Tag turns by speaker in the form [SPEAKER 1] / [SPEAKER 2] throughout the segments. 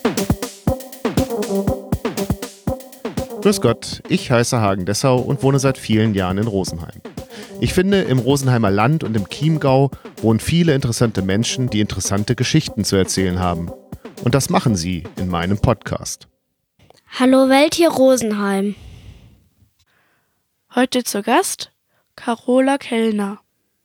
[SPEAKER 1] Grüß Gott, ich heiße Hagen Dessau und wohne seit vielen Jahren in Rosenheim. Ich finde, im Rosenheimer Land und im Chiemgau wohnen viele interessante Menschen, die interessante Geschichten zu erzählen haben. Und das machen sie in meinem Podcast.
[SPEAKER 2] Hallo Welt, hier Rosenheim.
[SPEAKER 3] Heute zu Gast Carola Kellner.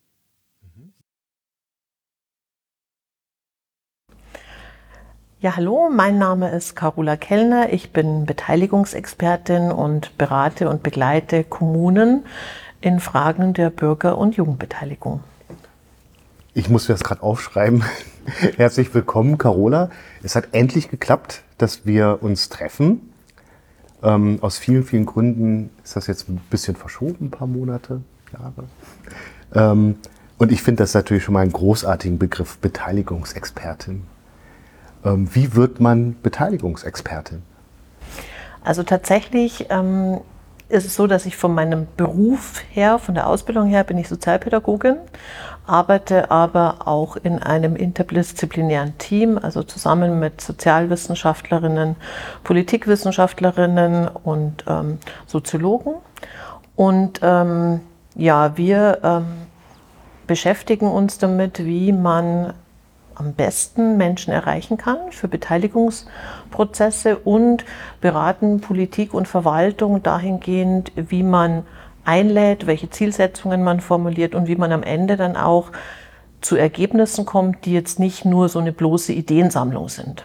[SPEAKER 4] Ja, hallo, mein Name ist Carola Kellner. Ich bin Beteiligungsexpertin und berate und begleite Kommunen in Fragen der Bürger- und Jugendbeteiligung.
[SPEAKER 5] Ich muss mir das gerade aufschreiben. Herzlich willkommen, Carola. Es hat endlich geklappt, dass wir uns treffen. Aus vielen, vielen Gründen ist das jetzt ein bisschen verschoben, ein paar Monate, Jahre. Und ich finde das natürlich schon mal einen großartigen Begriff, Beteiligungsexpertin. Wie wird man Beteiligungsexpertin?
[SPEAKER 4] Also tatsächlich ist es so, dass ich von meinem Beruf her, von der Ausbildung her, bin ich Sozialpädagogin, arbeite aber auch in einem interdisziplinären Team, also zusammen mit Sozialwissenschaftlerinnen, Politikwissenschaftlerinnen und Soziologen. Und wir beschäftigen uns damit, wie man am besten Menschen erreichen kann für Beteiligungsprozesse und beraten Politik und Verwaltung dahingehend, wie man einlädt, welche Zielsetzungen man formuliert und wie man am Ende dann auch zu Ergebnissen kommt, die jetzt nicht nur so eine bloße Ideensammlung sind.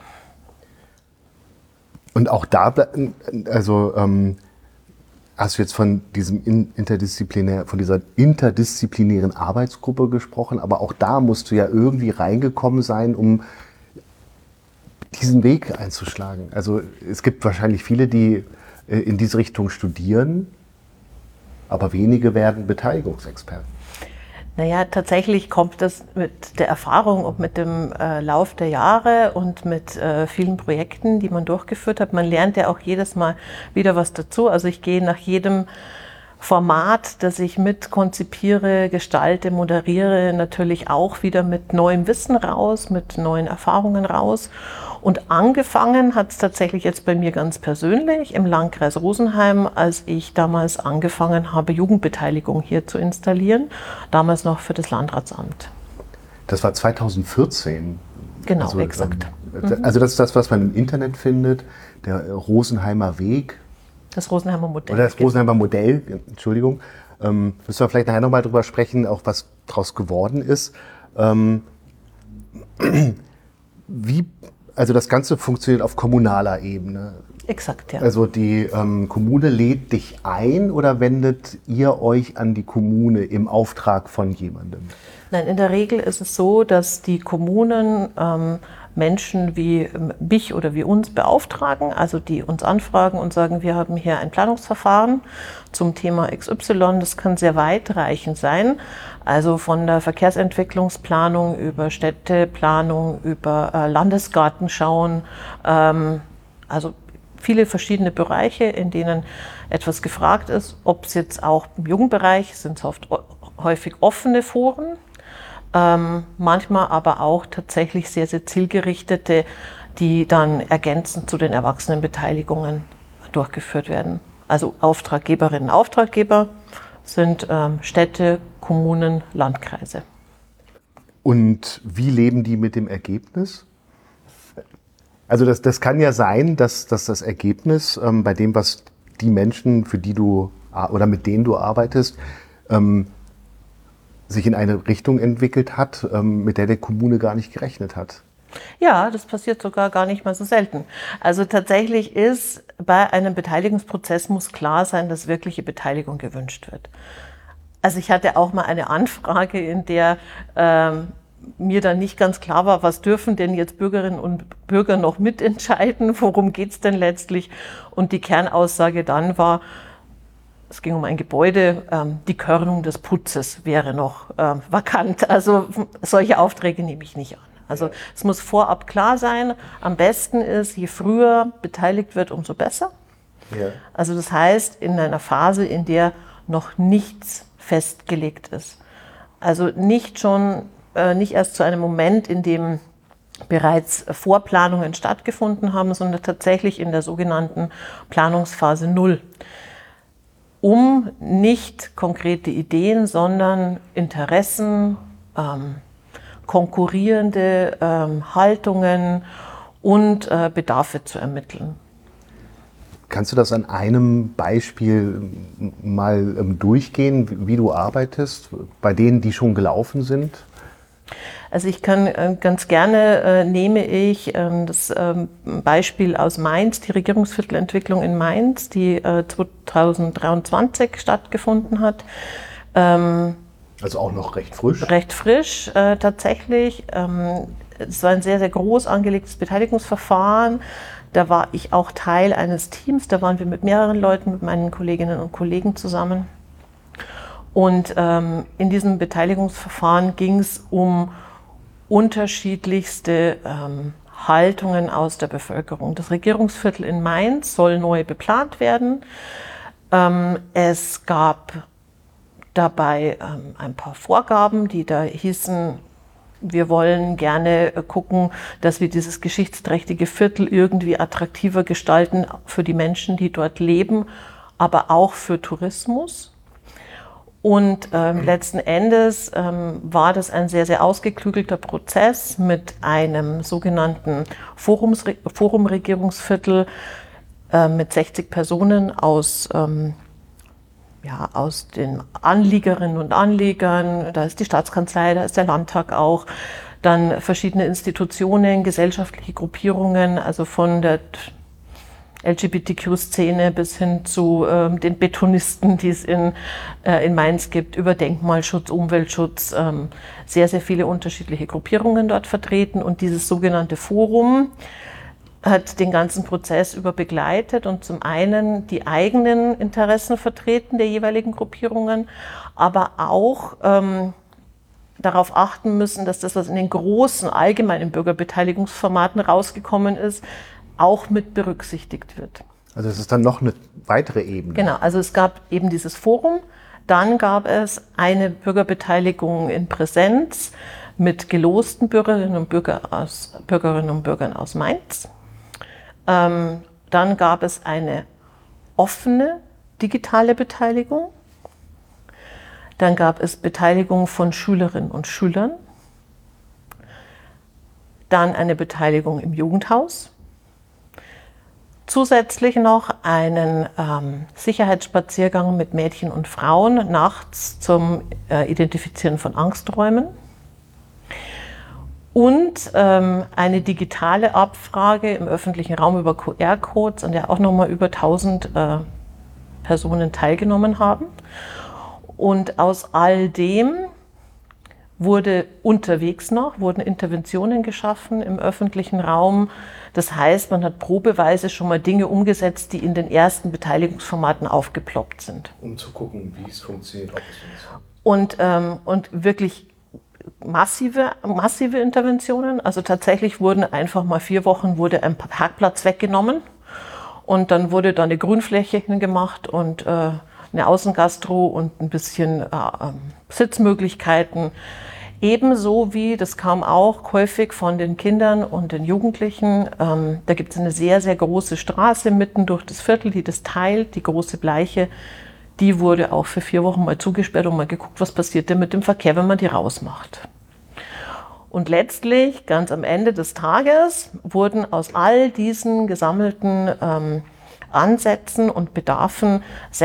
[SPEAKER 5] Und auch da, hast du jetzt von dieser interdisziplinären Arbeitsgruppe gesprochen, aber auch da musst du ja irgendwie reingekommen sein, um diesen Weg einzuschlagen. Also es gibt wahrscheinlich viele, die in diese Richtung studieren, aber wenige werden Beteiligungsexperten.
[SPEAKER 4] Naja, tatsächlich kommt das mit der Erfahrung und mit dem Lauf der Jahre und mit vielen Projekten, die man durchgeführt hat. Man lernt ja auch jedes Mal wieder was dazu. Also ich gehe nach jedem Format, das ich mit konzipiere, gestalte, moderiere, natürlich auch wieder mit neuem Wissen raus, mit neuen Erfahrungen raus. Und angefangen hat es tatsächlich jetzt bei mir ganz persönlich im Landkreis Rosenheim, als ich damals angefangen habe, Jugendbeteiligung hier zu installieren, damals noch für das Landratsamt.
[SPEAKER 5] Das war 2014.
[SPEAKER 4] Genau,
[SPEAKER 5] also,
[SPEAKER 4] exakt.
[SPEAKER 5] Also das ist das, was man im Internet findet, der Rosenheimer Weg.
[SPEAKER 4] Das Rosenheimer Modell.
[SPEAKER 5] Oder das Rosenheimer Modell, Entschuldigung. Müssen wir vielleicht nachher nochmal drüber sprechen, auch was daraus geworden ist. Also das Ganze funktioniert auf kommunaler Ebene.
[SPEAKER 4] Exakt, ja.
[SPEAKER 5] Also die Kommune lädt dich ein oder wendet ihr euch an die Kommune im Auftrag von jemandem?
[SPEAKER 4] Nein, in der Regel ist es so, dass die Kommunen Menschen wie mich oder wie uns beauftragen, also die uns anfragen und sagen, wir haben hier ein Planungsverfahren zum Thema XY. Das kann sehr weitreichend sein, also von der Verkehrsentwicklungsplanung über Städteplanung, über Landesgartenschauen, also viele verschiedene Bereiche, in denen etwas gefragt ist. Ob es jetzt auch im Jugendbereich sind, es oft häufig offene Foren, manchmal aber auch tatsächlich sehr, sehr zielgerichtete, die dann ergänzend zu den Erwachsenenbeteiligungen durchgeführt werden. Also Auftraggeberinnen und Auftraggeber sind Städte, Kommunen, Landkreise.
[SPEAKER 5] Und wie leben die mit dem Ergebnis? Also das kann ja sein, dass das Ergebnis bei dem, was die Menschen, für die du oder mit denen du arbeitest, sich in eine Richtung entwickelt hat, mit der Kommune gar nicht gerechnet hat.
[SPEAKER 4] Ja, das passiert sogar gar nicht mal so selten. Also tatsächlich ist bei einem Beteiligungsprozess muss klar sein, dass wirkliche Beteiligung gewünscht wird. Also ich hatte auch mal eine Anfrage, in der mir dann nicht ganz klar war, was dürfen denn jetzt Bürgerinnen und Bürger noch mitentscheiden, worum geht es denn letztlich? Und die Kernaussage dann war, es ging um ein Gebäude, die Körnung des Putzes wäre noch vakant. Also solche Aufträge nehme ich nicht an. Also es muss vorab klar sein, am besten ist, je früher beteiligt wird, umso besser. Ja. Also das heißt, in einer Phase, in der noch nichts festgelegt ist. Also nicht erst zu einem Moment, in dem bereits Vorplanungen stattgefunden haben, sondern tatsächlich in der sogenannten Planungsphase 0. Um nicht konkrete Ideen, sondern Interessen, konkurrierende Haltungen und Bedarfe zu ermitteln.
[SPEAKER 5] Kannst du das an einem Beispiel mal durchgehen, wie du arbeitest, bei denen, die schon gelaufen sind?
[SPEAKER 4] Also ich kann ganz gerne, nehme ich das Beispiel aus Mainz, die Regierungsviertelentwicklung in Mainz, die 2023 stattgefunden hat.
[SPEAKER 5] Also auch noch recht frisch?
[SPEAKER 4] Recht frisch tatsächlich. Es war ein sehr, sehr groß angelegtes Beteiligungsverfahren. Da war ich auch Teil eines Teams, da waren wir mit mehreren Leuten, mit meinen Kolleginnen und Kollegen zusammen. Und in diesem Beteiligungsverfahren ging es um unterschiedlichste Haltungen aus der Bevölkerung. Das Regierungsviertel in Mainz soll neu beplant werden. Es gab dabei ein paar Vorgaben, die da hießen, wir wollen gerne gucken, dass wir dieses geschichtsträchtige Viertel irgendwie attraktiver gestalten für die Menschen, die dort leben, aber auch für Tourismus. Und letzten Endes war das ein sehr, sehr ausgeklügelter Prozess mit einem sogenannten Forum-Regierungsviertel mit 60 Personen aus den Anliegerinnen und Anliegern. Da ist die Staatskanzlei, da ist der Landtag auch. Dann verschiedene Institutionen, gesellschaftliche Gruppierungen, also von der LGBTQ-Szene bis hin zu den Betonisten, die es in Mainz gibt, über Denkmalschutz, Umweltschutz, sehr, sehr viele unterschiedliche Gruppierungen dort vertreten. Und dieses sogenannte Forum hat den ganzen Prozess über begleitet und zum einen die eigenen Interessen vertreten der jeweiligen Gruppierungen, aber auch darauf achten müssen, dass das, was in den großen allgemeinen Bürgerbeteiligungsformaten rausgekommen ist, auch mit berücksichtigt wird.
[SPEAKER 5] Also es ist dann noch eine weitere Ebene.
[SPEAKER 4] Genau, also es gab eben dieses Forum, dann gab es eine Bürgerbeteiligung in Präsenz mit gelosten Bürgerinnen und Bürgern aus Mainz. Dann gab es eine offene digitale Beteiligung. Dann gab es Beteiligung von Schülerinnen und Schülern. Dann eine Beteiligung im Jugendhaus. Zusätzlich noch einen Sicherheitsspaziergang mit Mädchen und Frauen nachts zum Identifizieren von Angsträumen. Und eine digitale Abfrage im öffentlichen Raum über QR-Codes, an der auch nochmal über 1000 Personen teilgenommen haben. Und aus all dem wurden Interventionen geschaffen im öffentlichen Raum. Das heißt, man hat probeweise schon mal Dinge umgesetzt, die in den ersten Beteiligungsformaten aufgeploppt sind.
[SPEAKER 5] Um zu gucken, wie es funktioniert, ob es funktioniert.
[SPEAKER 4] Und wirklich massive Interventionen. Also tatsächlich wurden einfach mal 4 Wochen ein Parkplatz weggenommen und dann wurde da eine Grünfläche hingemacht und eine Außengastro und ein bisschen Sitzmöglichkeiten. Ebenso wie, das kam auch häufig von den Kindern und den Jugendlichen, da gibt es eine sehr, sehr große Straße mitten durch das Viertel, die das teilt, die große Bleiche. Die wurde auch für 4 Wochen mal zugesperrt und mal geguckt, was passiert denn mit dem Verkehr, wenn man die rausmacht. Und letztlich, ganz am Ende des Tages, wurden aus all diesen gesammelten Ansätzen und Bedarfen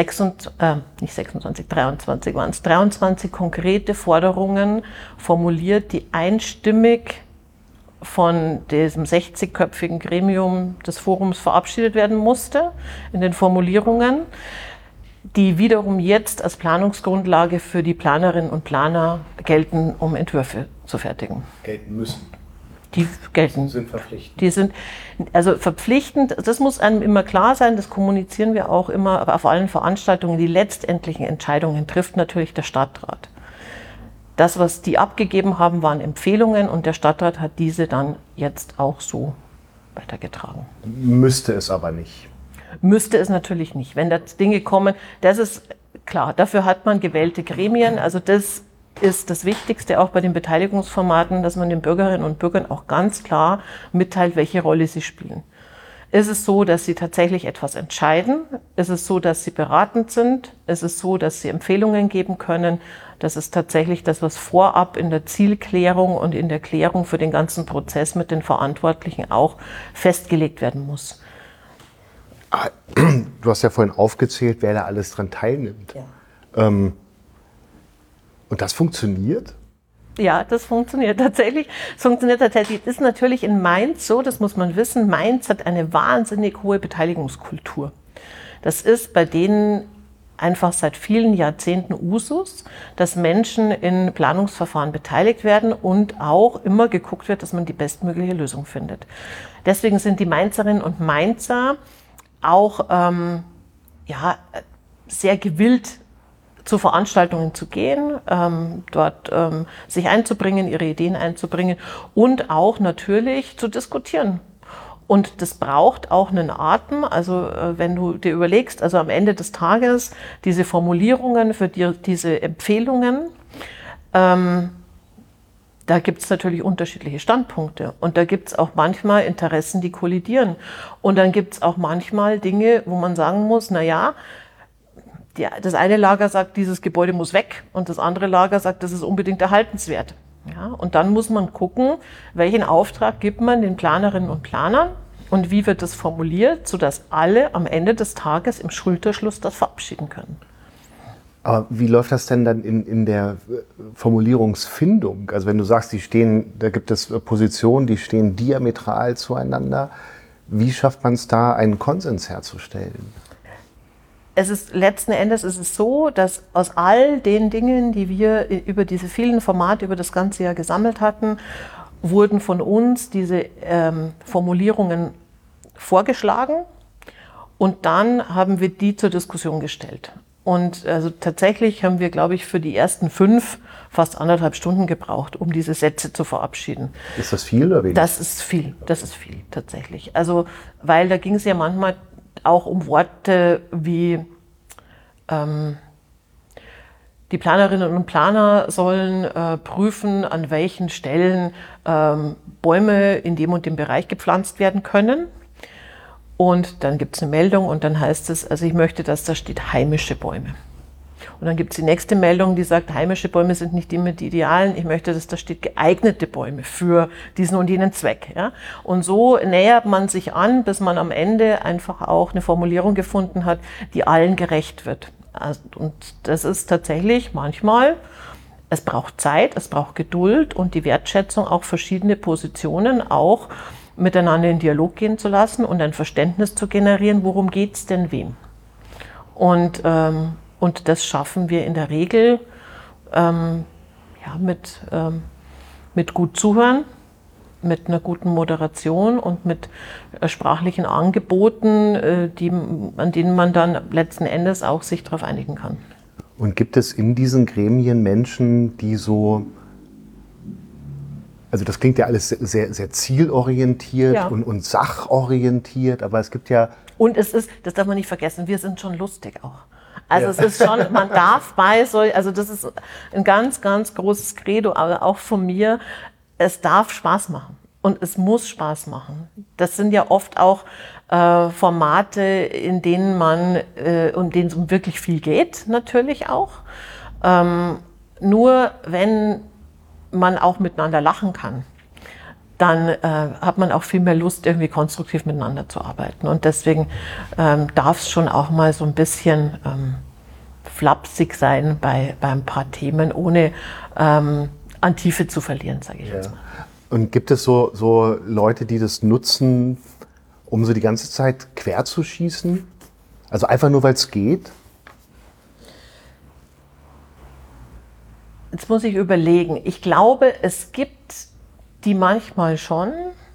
[SPEAKER 4] 23 waren es, 23 konkrete Forderungen formuliert, die einstimmig von diesem 60-köpfigen Gremium des Forums verabschiedet werden musste in den Formulierungen, die wiederum jetzt als Planungsgrundlage für die Planerinnen und Planer gelten, um Entwürfe zu fertigen.
[SPEAKER 5] Gelten müssen.
[SPEAKER 4] Die gelten.
[SPEAKER 5] Sind verpflichtend.
[SPEAKER 4] Die sind also verpflichtend, das muss einem immer klar sein, das kommunizieren wir auch immer, aber auf allen Veranstaltungen, die letztendlichen Entscheidungen trifft natürlich der Stadtrat. Das, was die abgegeben haben, waren Empfehlungen und der Stadtrat hat diese dann jetzt auch so weitergetragen.
[SPEAKER 5] Müsste es aber nicht.
[SPEAKER 4] Müsste es natürlich nicht. Wenn da Dinge kommen, das ist klar, dafür hat man gewählte Gremien, also das ist das Wichtigste auch bei den Beteiligungsformaten, dass man den Bürgerinnen und Bürgern auch ganz klar mitteilt, welche Rolle sie spielen. Ist es so, dass sie tatsächlich etwas entscheiden? Ist es so, dass sie beratend sind? Ist es so, dass sie Empfehlungen geben können? Das ist tatsächlich das, was vorab in der Zielklärung und in der Klärung für den ganzen Prozess mit den Verantwortlichen auch festgelegt werden muss.
[SPEAKER 5] Du hast ja vorhin aufgezählt, wer da alles dran teilnimmt.
[SPEAKER 4] Ja.
[SPEAKER 5] Und das funktioniert?
[SPEAKER 4] Ja, das funktioniert tatsächlich. Es funktioniert tatsächlich. Es ist natürlich in Mainz so, das muss man wissen, Mainz hat eine wahnsinnig hohe Beteiligungskultur. Das ist bei denen einfach seit vielen Jahrzehnten Usus, dass Menschen in Planungsverfahren beteiligt werden und auch immer geguckt wird, dass man die bestmögliche Lösung findet. Deswegen sind die Mainzerinnen und Mainzer auch sehr gewillt, zu Veranstaltungen zu gehen, dort sich einzubringen, ihre Ideen einzubringen und auch natürlich zu diskutieren. Und das braucht auch einen Atem. Also wenn du dir überlegst, also am Ende des Tages diese Formulierungen für diese Empfehlungen, da gibt es natürlich unterschiedliche Standpunkte und da gibt es auch manchmal Interessen, die kollidieren. Und dann gibt es auch manchmal Dinge, wo man sagen muss, naja, das eine Lager sagt, dieses Gebäude muss weg und das andere Lager sagt, das ist unbedingt erhaltenswert. Ja, und dann muss man gucken, welchen Auftrag gibt man den Planerinnen und Planern und wie wird das formuliert, sodass alle am Ende des Tages im Schulterschluss das verabschieden können.
[SPEAKER 5] Aber wie läuft das denn dann in der Formulierungsfindung? Also wenn du sagst, da gibt es Positionen, die stehen diametral zueinander. Wie schafft man es da, einen Konsens herzustellen?
[SPEAKER 4] Letzten Endes ist es so, dass aus all den Dingen, die wir über diese vielen Formate über das ganze Jahr gesammelt hatten, wurden von uns diese Formulierungen vorgeschlagen und dann haben wir die zur Diskussion gestellt. Und also tatsächlich haben wir, glaube ich, für die ersten 5 fast 1,5 Stunden gebraucht, um diese Sätze zu verabschieden.
[SPEAKER 5] Ist das viel oder wenig?
[SPEAKER 4] Das ist viel tatsächlich. Also, weil da ging es ja manchmal auch um Worte wie die Planerinnen und Planer sollen prüfen, an welchen Stellen Bäume in dem und dem Bereich gepflanzt werden können. Und dann gibt es eine Meldung und dann heißt es, also ich möchte, dass da steht heimische Bäume. Und dann gibt es die nächste Meldung, die sagt, heimische Bäume sind nicht immer die idealen. Ich möchte, dass da steht geeignete Bäume für diesen und jenen Zweck. Ja? Und so nähert man sich an, bis man am Ende einfach auch eine Formulierung gefunden hat, die allen gerecht wird. Und das ist tatsächlich manchmal, es braucht Zeit, es braucht Geduld und die Wertschätzung, auch verschiedene Positionen auch miteinander in Dialog gehen zu lassen und ein Verständnis zu generieren, worum geht es denn wem. Und das schaffen wir in der Regel mit gut Zuhören, mit einer guten Moderation und mit sprachlichen Angeboten, an denen man dann letzten Endes auch sich darauf einigen kann.
[SPEAKER 5] Und gibt es in diesen Gremien Menschen, die so, also das klingt ja alles sehr, sehr zielorientiert und sachorientiert, aber es gibt ja...
[SPEAKER 4] Und es ist, das darf man nicht vergessen, wir sind schon lustig auch. Also es ist schon, man darf also das ist ein ganz, ganz großes Credo, aber auch von mir, es darf Spaß machen und es muss Spaß machen. Das sind ja oft auch Formate, in denen um denen es um wirklich viel geht, natürlich auch. Nur wenn man auch miteinander lachen kann, dann hat man auch viel mehr Lust, irgendwie konstruktiv miteinander zu arbeiten. Und deswegen darf es schon auch mal so ein bisschen flapsig sein bei ein paar Themen, ohne an Tiefe zu verlieren, sage ich jetzt mal.
[SPEAKER 5] Und gibt es so Leute, die das nutzen, um so die ganze Zeit quer zu schießen? Also einfach nur, weil es geht?
[SPEAKER 4] Jetzt muss ich überlegen. Ich glaube, es gibt die manchmal schon,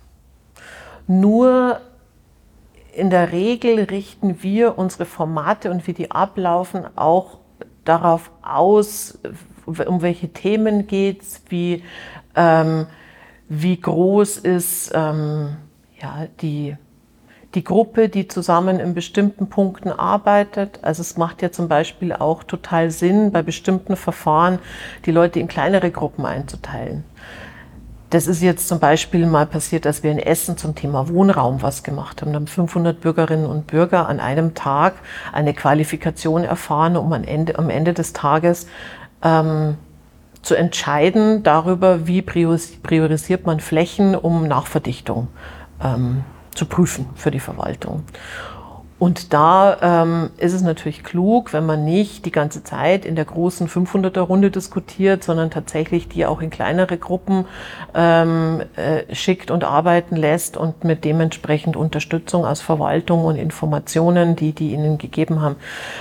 [SPEAKER 4] nur in der Regel richten wir unsere Formate und wie die ablaufen auch darauf aus, um welche Themen geht es, wie groß ist die die Gruppe, die zusammen in bestimmten Punkten arbeitet. Also es macht ja zum Beispiel auch total Sinn, bei bestimmten Verfahren die Leute in kleinere Gruppen einzuteilen. Das ist jetzt zum Beispiel mal passiert, dass wir in Essen zum Thema Wohnraum was gemacht haben. Da haben 500 Bürgerinnen und Bürger an einem Tag eine Qualifikation erfahren, um am Ende des Tages zu entscheiden darüber, wie priorisiert man Flächen, um Nachverdichtung zu prüfen für die Verwaltung. Und da ist es natürlich klug, wenn man nicht die ganze Zeit in der großen 500er-Runde diskutiert, sondern tatsächlich die auch in kleinere Gruppen schickt und arbeiten lässt und mit dementsprechend Unterstützung aus Verwaltung und Informationen, die ihnen gegeben haben,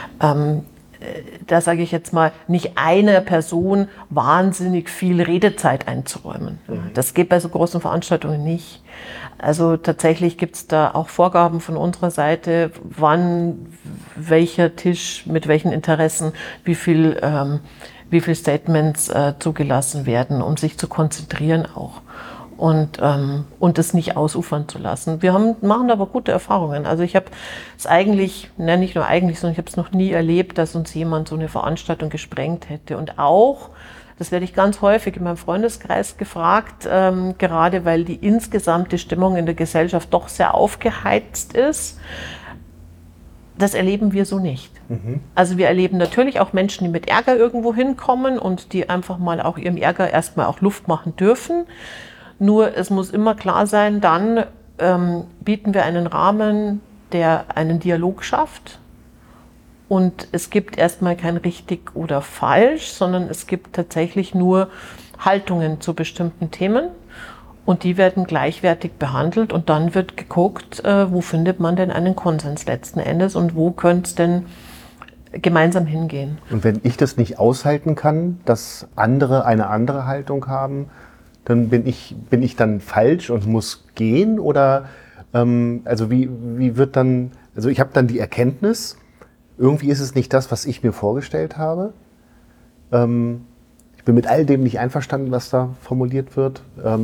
[SPEAKER 4] da sage ich jetzt mal, nicht einer Person wahnsinnig viel Redezeit einzuräumen. Das geht bei so großen Veranstaltungen nicht. Also tatsächlich gibt es da auch Vorgaben von unserer Seite, wann welcher Tisch mit welchen Interessen wie viel Statements zugelassen werden, um sich zu konzentrieren auch. Und es nicht ausufern zu lassen. Wir machen aber gute Erfahrungen. Also ich habe es eigentlich, nicht nur eigentlich, sondern ich habe es noch nie erlebt, dass uns jemand so eine Veranstaltung gesprengt hätte. Und auch, das werde ich ganz häufig in meinem Freundeskreis gefragt, gerade weil die insgesamte Stimmung in der Gesellschaft doch sehr aufgeheizt ist. Das erleben wir so nicht. Also wir erleben natürlich auch Menschen, die mit Ärger irgendwo hinkommen und die einfach mal auch ihrem Ärger erstmal auch Luft machen dürfen. Nur es muss immer klar sein, dann bieten wir einen Rahmen, der einen Dialog schafft. Und es gibt erstmal kein richtig oder falsch, sondern es gibt tatsächlich nur Haltungen zu bestimmten Themen. Und die werden gleichwertig behandelt und dann wird geguckt, wo findet man denn einen Konsens letzten Endes und wo könnte es denn gemeinsam hingehen.
[SPEAKER 5] Und wenn ich das nicht aushalten kann, dass andere eine andere Haltung haben, dann bin ich dann falsch und muss gehen? Oder also wie wird dann, also ich habe dann die Erkenntnis, irgendwie ist es nicht das, was ich mir vorgestellt habe. Ich bin mit all dem nicht einverstanden, was da formuliert wird.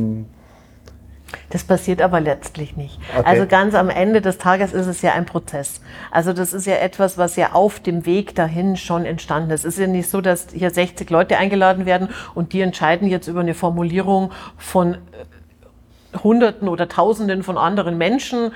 [SPEAKER 4] Das passiert aber letztlich nicht.
[SPEAKER 5] Okay.
[SPEAKER 4] Also ganz am Ende des Tages ist es ja ein Prozess. Also das ist ja etwas, was ja auf dem Weg dahin schon entstanden ist. Es ist ja nicht so, dass hier 60 Leute eingeladen werden und die entscheiden jetzt über eine Formulierung von Hunderten oder Tausenden von anderen Menschen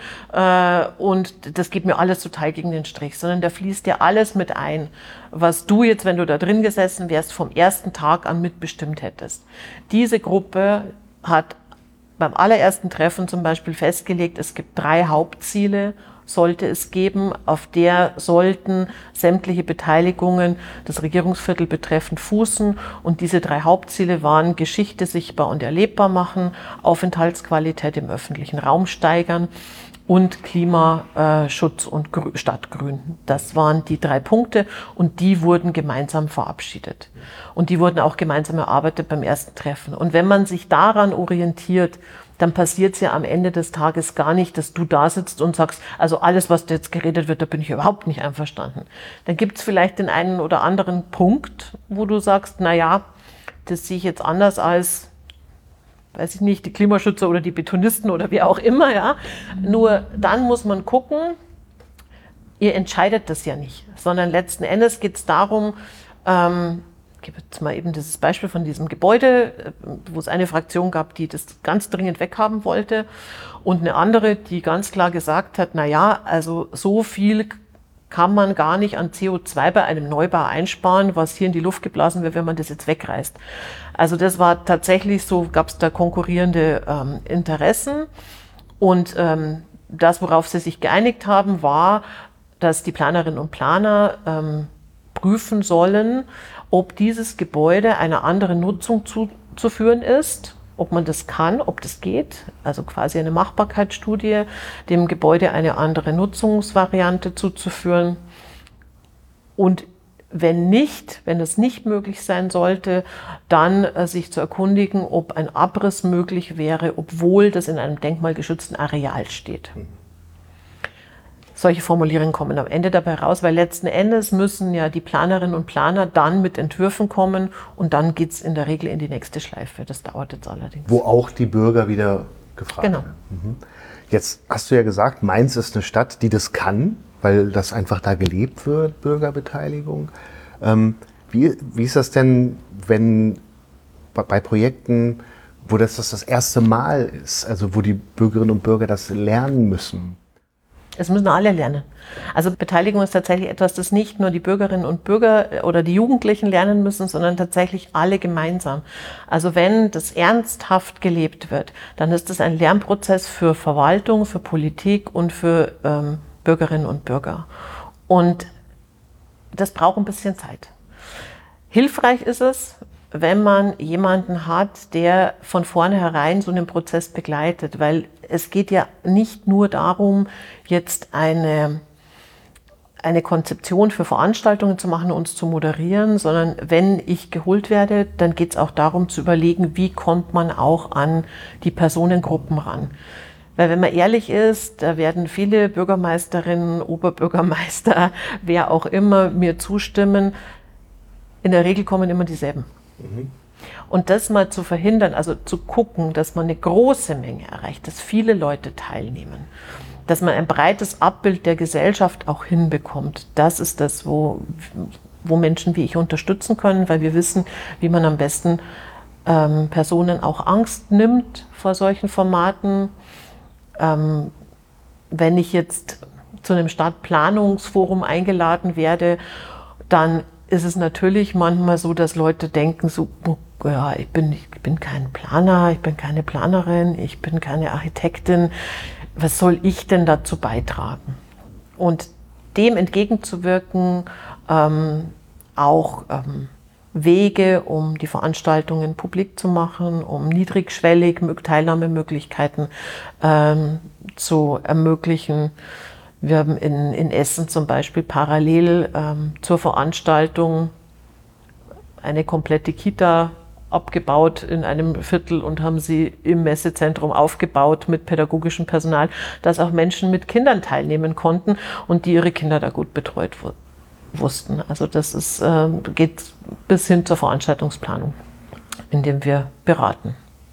[SPEAKER 4] und das geht mir alles total gegen den Strich, sondern da fließt ja alles mit ein, was du jetzt, wenn du da drin gesessen wärst, vom ersten Tag an mitbestimmt hättest. Diese Gruppe hat beim allerersten Treffen zum Beispiel festgelegt, es gibt 3 Hauptziele, sollte es geben, auf der sollten sämtliche Beteiligungen das Regierungsviertel betreffend fußen. Und diese 3 Hauptziele waren Geschichte sichtbar und erlebbar machen, Aufenthaltsqualität im öffentlichen Raum steigern und Klimaschutz und Stadtgrün. Das waren die 3 Punkte und die wurden gemeinsam verabschiedet. Und die wurden auch gemeinsam erarbeitet beim ersten Treffen. Und wenn man sich daran orientiert, dann passiert es ja am Ende des Tages gar nicht, dass du da sitzt und sagst, also alles, was jetzt geredet wird, da bin ich überhaupt nicht einverstanden. Dann gibt es vielleicht den einen oder anderen Punkt, wo du sagst, naja, das sehe ich jetzt anders als, weiß ich nicht, die Klimaschützer oder die Betonisten oder wie auch immer, ja. Nur dann muss man gucken, ihr entscheidet das ja nicht, sondern letzten Endes geht es darum, ich gebe jetzt mal eben dieses Beispiel von diesem Gebäude, wo es eine Fraktion gab, die das ganz dringend weghaben wollte und eine andere, die ganz klar gesagt hat, naja, also so viel kann man gar nicht an CO2 bei einem Neubau einsparen, was hier in die Luft geblasen wird, wenn man das jetzt wegreißt. Also das war tatsächlich so, gab es da konkurrierende Interessen und das, worauf sie sich geeinigt haben, war, dass die Planerinnen und Planer prüfen sollen, ob dieses Gebäude einer anderen Nutzung zuzuführen ist, ob man das kann, ob das geht, also quasi eine Machbarkeitsstudie, dem Gebäude eine andere Nutzungsvariante zuzuführen. Und wenn es nicht möglich sein sollte, dann sich zu erkundigen, ob ein Abriss möglich wäre, obwohl das in einem denkmalgeschützten Areal steht. Solche Formulierungen kommen am Ende dabei raus, weil letzten Endes müssen ja die Planerinnen und Planer dann mit Entwürfen kommen und dann geht es in der Regel in die nächste Schleife. Das dauert jetzt allerdings.
[SPEAKER 5] Wo auch die Bürger wieder gefragt.
[SPEAKER 4] Genau.
[SPEAKER 5] Jetzt hast du ja gesagt, Mainz ist eine Stadt, die das kann, weil das einfach da gelebt wird, Bürgerbeteiligung. Wie ist das denn, wenn bei Projekten, wo das erste Mal ist, also wo die Bürgerinnen und Bürger das lernen müssen?
[SPEAKER 4] Es müssen alle lernen. Also Beteiligung ist tatsächlich etwas, das nicht nur die Bürgerinnen und Bürger oder die Jugendlichen lernen müssen, sondern tatsächlich alle gemeinsam. Also wenn das ernsthaft gelebt wird, dann ist das ein Lernprozess für Verwaltung, für Politik und für Bürgerinnen und Bürger. Und das braucht ein bisschen Zeit. Hilfreich ist es, wenn man jemanden hat, der von vornherein so einen Prozess begleitet, weil es geht ja nicht nur darum, jetzt eine Konzeption für Veranstaltungen zu machen und uns zu moderieren, sondern wenn ich geholt werde, dann geht es auch darum zu überlegen, wie kommt man auch an die Personengruppen ran. Weil wenn man ehrlich ist, da werden viele Bürgermeisterinnen, Oberbürgermeister, wer auch immer mir zustimmen, in der Regel kommen immer dieselben. Und das mal zu verhindern, also zu gucken, dass man eine große Menge erreicht, dass viele Leute teilnehmen, dass man ein breites Abbild der Gesellschaft auch hinbekommt, das ist das, wo Menschen wie ich unterstützen können, weil wir wissen, wie man am besten Personen auch Angst nimmt vor solchen Formaten. Wenn ich jetzt zu einem Stadtplanungsforum eingeladen werde, dann ist es natürlich manchmal so, dass Leute denken so, oh, ja, ich bin kein Planer, ich bin keine Planerin, ich bin keine Architektin, was soll ich denn dazu beitragen? Und dem entgegenzuwirken, auch Wege, um die Veranstaltungen publik zu machen, um niedrigschwellig Teilnahmemöglichkeiten zu ermöglichen. Wir haben in Essen zum Beispiel parallel zur Veranstaltung eine komplette Kita abgebaut in einem Viertel und haben sie im Messezentrum aufgebaut mit pädagogischem Personal, dass auch Menschen mit Kindern teilnehmen konnten und die ihre Kinder da gut betreut wussten. Also das geht bis hin zur Veranstaltungsplanung, indem wir beraten.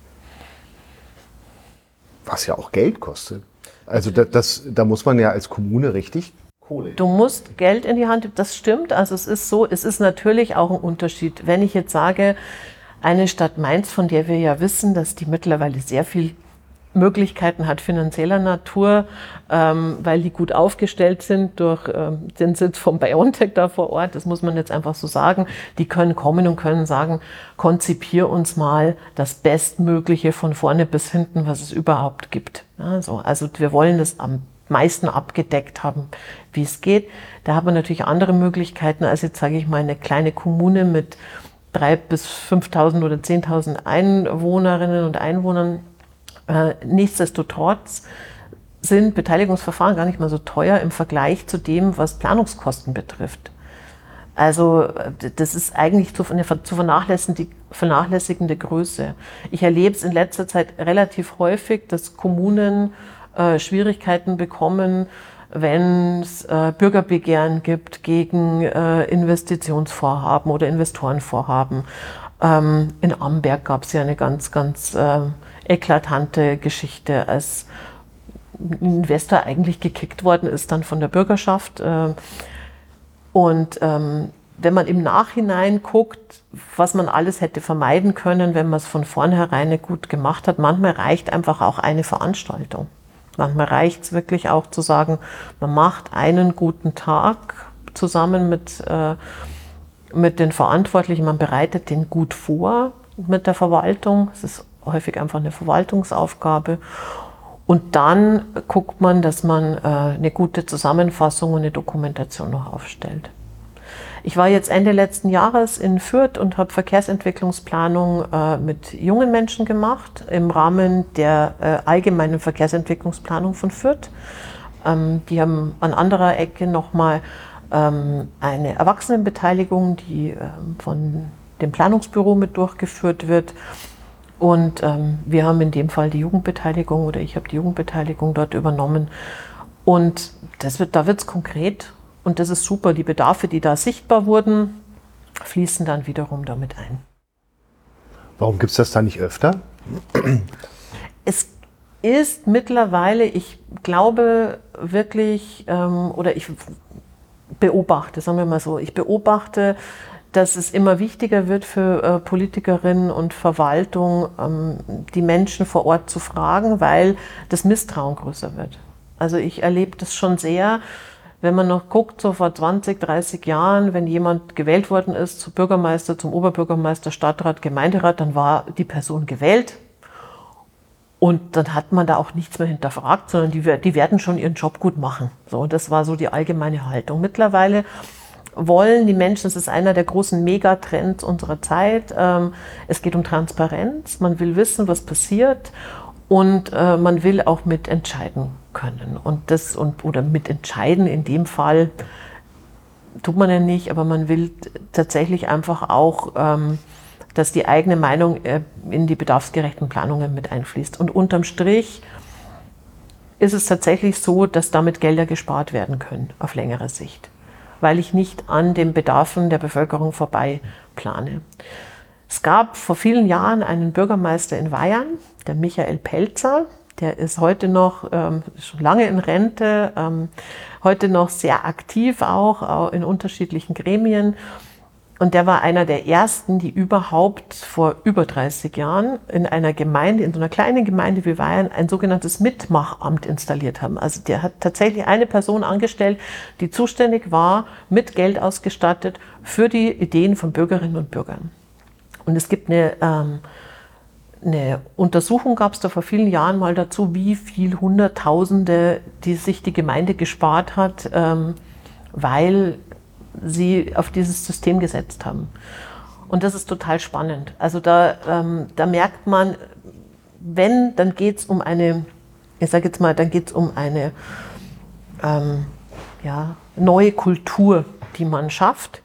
[SPEAKER 5] Was ja auch Geld kostet. Also da muss man ja als Kommune richtig Kohle.
[SPEAKER 4] Du musst Geld in die Hand, das stimmt. Also es ist so, es ist natürlich auch ein Unterschied. Wenn ich jetzt sage, eine Stadt Mainz, von der wir ja wissen, dass die mittlerweile sehr viel Möglichkeiten hat finanzieller Natur, weil die gut aufgestellt sind durch den Sitz von BioNTech da vor Ort, das muss man jetzt einfach so sagen, die können kommen und können sagen, konzipier uns mal das Bestmögliche von vorne bis hinten, was es überhaupt gibt. Also wir wollen das am meisten abgedeckt haben, wie es geht. Da haben wir natürlich andere Möglichkeiten als jetzt, sage ich mal, eine kleine Kommune mit 3.000 bis 5.000 oder 10.000 Einwohnerinnen und Einwohnern. Nichtsdestotrotz sind Beteiligungsverfahren gar nicht mal so teuer im Vergleich zu dem, was Planungskosten betrifft. Also das ist eigentlich eine zu vernachlässigende Größe. Ich erlebe es in letzter Zeit relativ häufig, dass Kommunen Schwierigkeiten bekommen, wenn es Bürgerbegehren gibt gegen Investitionsvorhaben oder Investorenvorhaben. In Amberg gab es ja eine ganz eklatante Geschichte, als ein Investor eigentlich gekickt worden ist dann von der Bürgerschaft. Und wenn man im Nachhinein guckt, was man alles hätte vermeiden können, wenn man es von vornherein gut gemacht hat, manchmal reicht einfach auch eine Veranstaltung. Manchmal reicht es wirklich auch zu sagen, man macht einen guten Tag zusammen mit den Verantwortlichen, man bereitet den gut vor mit der Verwaltung. Es ist häufig einfach eine Verwaltungsaufgabe. Und dann guckt man, dass man eine gute Zusammenfassung und eine Dokumentation noch aufstellt. Ich war jetzt Ende letzten Jahres in Fürth und habe Verkehrsentwicklungsplanung mit jungen Menschen gemacht im Rahmen der allgemeinen Verkehrsentwicklungsplanung von Fürth. Die haben an anderer Ecke nochmal eine Erwachsenenbeteiligung, die von dem Planungsbüro mit durchgeführt wird. Und wir haben in dem Fall die Jugendbeteiligung oder ich habe die Jugendbeteiligung dort übernommen. Und da wird es konkret. Und das ist super. Die Bedarfe, die da sichtbar wurden, fließen dann wiederum damit ein.
[SPEAKER 5] Warum gibt es das da nicht öfter?
[SPEAKER 4] ist mittlerweile, ich glaube wirklich, oder ich beobachte, sagen wir mal so, ich beobachte, dass es immer wichtiger wird für Politikerinnen und Verwaltung, die Menschen vor Ort zu fragen, weil das Misstrauen größer wird. Also ich erlebe das schon sehr, wenn man noch guckt, so vor 20, 30 Jahren, wenn jemand gewählt worden ist, zum Bürgermeister, zum Oberbürgermeister, Stadtrat, Gemeinderat, dann war die Person gewählt. Und dann hat man da auch nichts mehr hinterfragt, sondern die werden schon ihren Job gut machen. So, das war so die allgemeine Haltung. Mittlerweile wollen die Menschen, das ist einer der großen Megatrends unserer Zeit, es geht um Transparenz, man will wissen, was passiert und man will auch mitentscheiden können. Oder mitentscheiden in dem Fall tut man ja nicht, aber man will tatsächlich einfach auch, dass die eigene Meinung in die bedarfsgerechten Planungen mit einfließt. Und unterm Strich ist es tatsächlich so, dass damit Gelder gespart werden können auf längere Sicht, weil ich nicht an den Bedarfen der Bevölkerung vorbei plane. Es gab vor vielen Jahren einen Bürgermeister in Weyarn, der Michael Pelzer, der ist heute noch, schon lange in Rente, heute noch sehr aktiv auch in unterschiedlichen Gremien. Und der war einer der ersten, die überhaupt vor über 30 Jahren in einer Gemeinde, in so einer kleinen Gemeinde wie Weyarn, ein sogenanntes Mitmachamt installiert haben. Also der hat tatsächlich eine Person angestellt, die zuständig war, mit Geld ausgestattet für die Ideen von Bürgerinnen und Bürgern. Und es gibt eine Untersuchung, gab es da vor vielen Jahren mal dazu, wie viel Hunderttausende die sich die Gemeinde gespart hat, weil sie auf dieses System gesetzt haben. Und das ist total spannend. Also da merkt man, dann geht es um eine, ich sage jetzt mal, dann geht es um eine neue Kultur, die man schafft.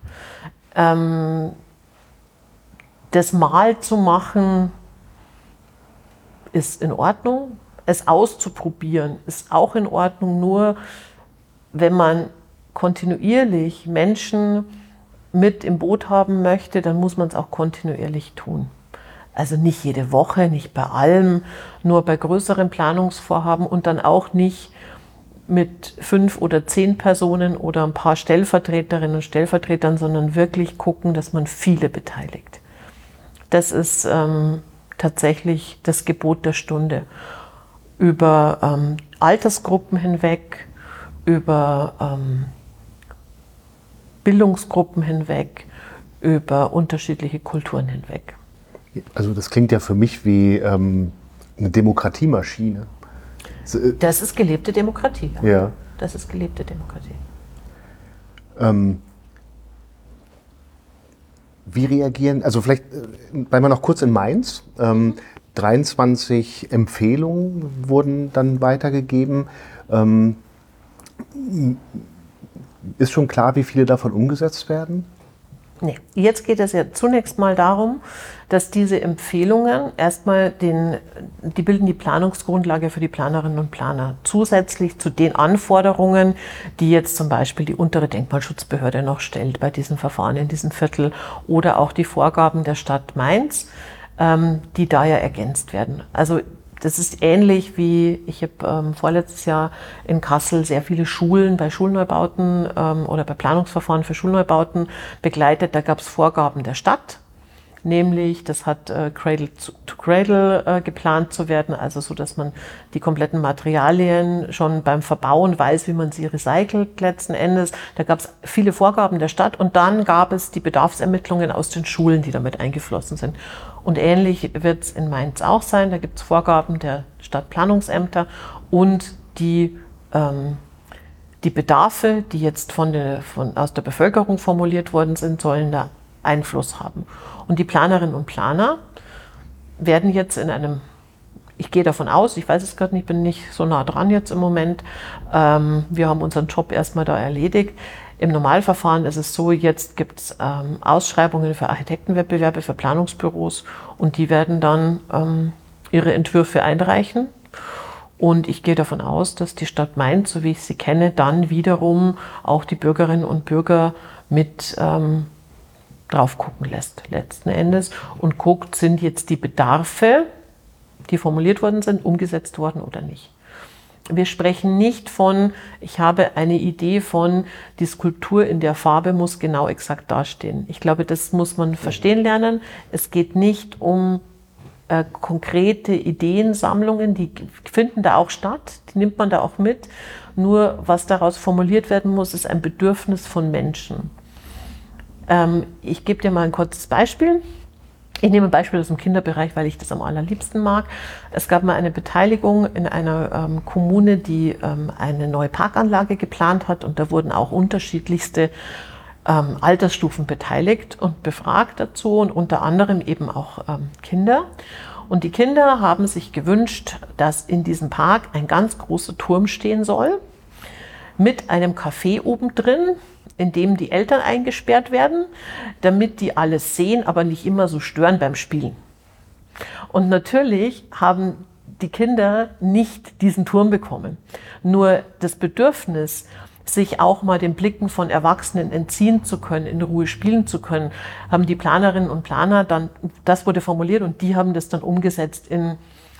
[SPEAKER 4] Das mal zu machen, ist in Ordnung. Es auszuprobieren ist auch in Ordnung, nur wenn man kontinuierlich Menschen mit im Boot haben möchte, dann muss man es auch kontinuierlich tun. Also nicht jede Woche, nicht bei allem, nur bei größeren Planungsvorhaben und dann auch nicht mit 5 oder 10 Personen oder ein paar Stellvertreterinnen und Stellvertretern, sondern wirklich gucken, dass man viele beteiligt. Das ist tatsächlich das Gebot der Stunde. Über Altersgruppen hinweg, über Bildungsgruppen hinweg, über unterschiedliche Kulturen hinweg.
[SPEAKER 5] Also das klingt ja für mich wie eine Demokratiemaschine.
[SPEAKER 4] Das ist gelebte Demokratie.
[SPEAKER 5] Ja.
[SPEAKER 4] Das ist gelebte Demokratie.
[SPEAKER 5] Wie reagieren, also vielleicht bleiben wir noch kurz in Mainz. 23 Empfehlungen wurden dann weitergegeben. Ist schon klar, wie viele davon umgesetzt werden?
[SPEAKER 4] Nee, jetzt geht es ja zunächst mal darum, dass diese Empfehlungen erstmal die bilden die Planungsgrundlage für die Planerinnen und Planer. Zusätzlich zu den Anforderungen, die jetzt zum Beispiel die untere Denkmalschutzbehörde noch stellt bei diesen Verfahren in diesem Viertel oder auch die Vorgaben der Stadt Mainz, die da ja ergänzt werden. Also das ist ähnlich wie, ich habe vorletztes Jahr in Kassel sehr viele Schulen bei Schulneubauten oder bei Planungsverfahren für Schulneubauten begleitet. Da gab es Vorgaben der Stadt, nämlich das hat Cradle to Cradle geplant zu werden, also so, dass man die kompletten Materialien schon beim Verbauen weiß, wie man sie recycelt letzten Endes. Da gab es viele Vorgaben der Stadt und dann gab es die Bedarfsermittlungen aus den Schulen, die damit eingeflossen sind. Und ähnlich wird es in Mainz auch sein. Da gibt es Vorgaben der Stadtplanungsämter und die Bedarfe, die jetzt aus der Bevölkerung formuliert worden sind, sollen da Einfluss haben. Und die Planerinnen und Planer werden jetzt ich gehe davon aus, ich weiß es gerade nicht, bin nicht so nah dran jetzt im Moment, wir haben unseren Job erstmal da erledigt. Im Normalverfahren ist es so, jetzt gibt es Ausschreibungen für Architektenwettbewerbe, für Planungsbüros und die werden dann ihre Entwürfe einreichen. Und ich gehe davon aus, dass die Stadt Mainz, so wie ich sie kenne, dann wiederum auch die Bürgerinnen und Bürger mit drauf gucken lässt, letzten Endes. Und guckt, sind jetzt die Bedarfe die formuliert worden sind, umgesetzt worden oder nicht. Wir sprechen nicht von, ich habe eine Idee von, die Skulptur in der Farbe muss genau exakt dastehen. Ich glaube, das muss man verstehen lernen. Es geht nicht um konkrete Ideensammlungen, die finden da auch statt, die nimmt man da auch mit. Nur was daraus formuliert werden muss, ist ein Bedürfnis von Menschen. Ich gebe dir mal ein kurzes Beispiel. Ich nehme ein Beispiel aus dem Kinderbereich, weil ich das am allerliebsten mag. Es gab mal eine Beteiligung in einer Kommune, die eine neue Parkanlage geplant hat, und da wurden auch unterschiedlichste Altersstufen beteiligt und befragt dazu, und unter anderem eben auch Kinder. Und die Kinder haben sich gewünscht, dass in diesem Park ein ganz großer Turm stehen soll, mit einem Café oben drin, in dem die Eltern eingesperrt werden, damit die alles sehen, aber nicht immer so stören beim Spielen. Und natürlich haben die Kinder nicht diesen Turm bekommen. Nur das Bedürfnis, sich auch mal den Blicken von Erwachsenen entziehen zu können, in Ruhe spielen zu können, haben die Planerinnen und Planer dann, das wurde formuliert, und die haben das dann umgesetzt in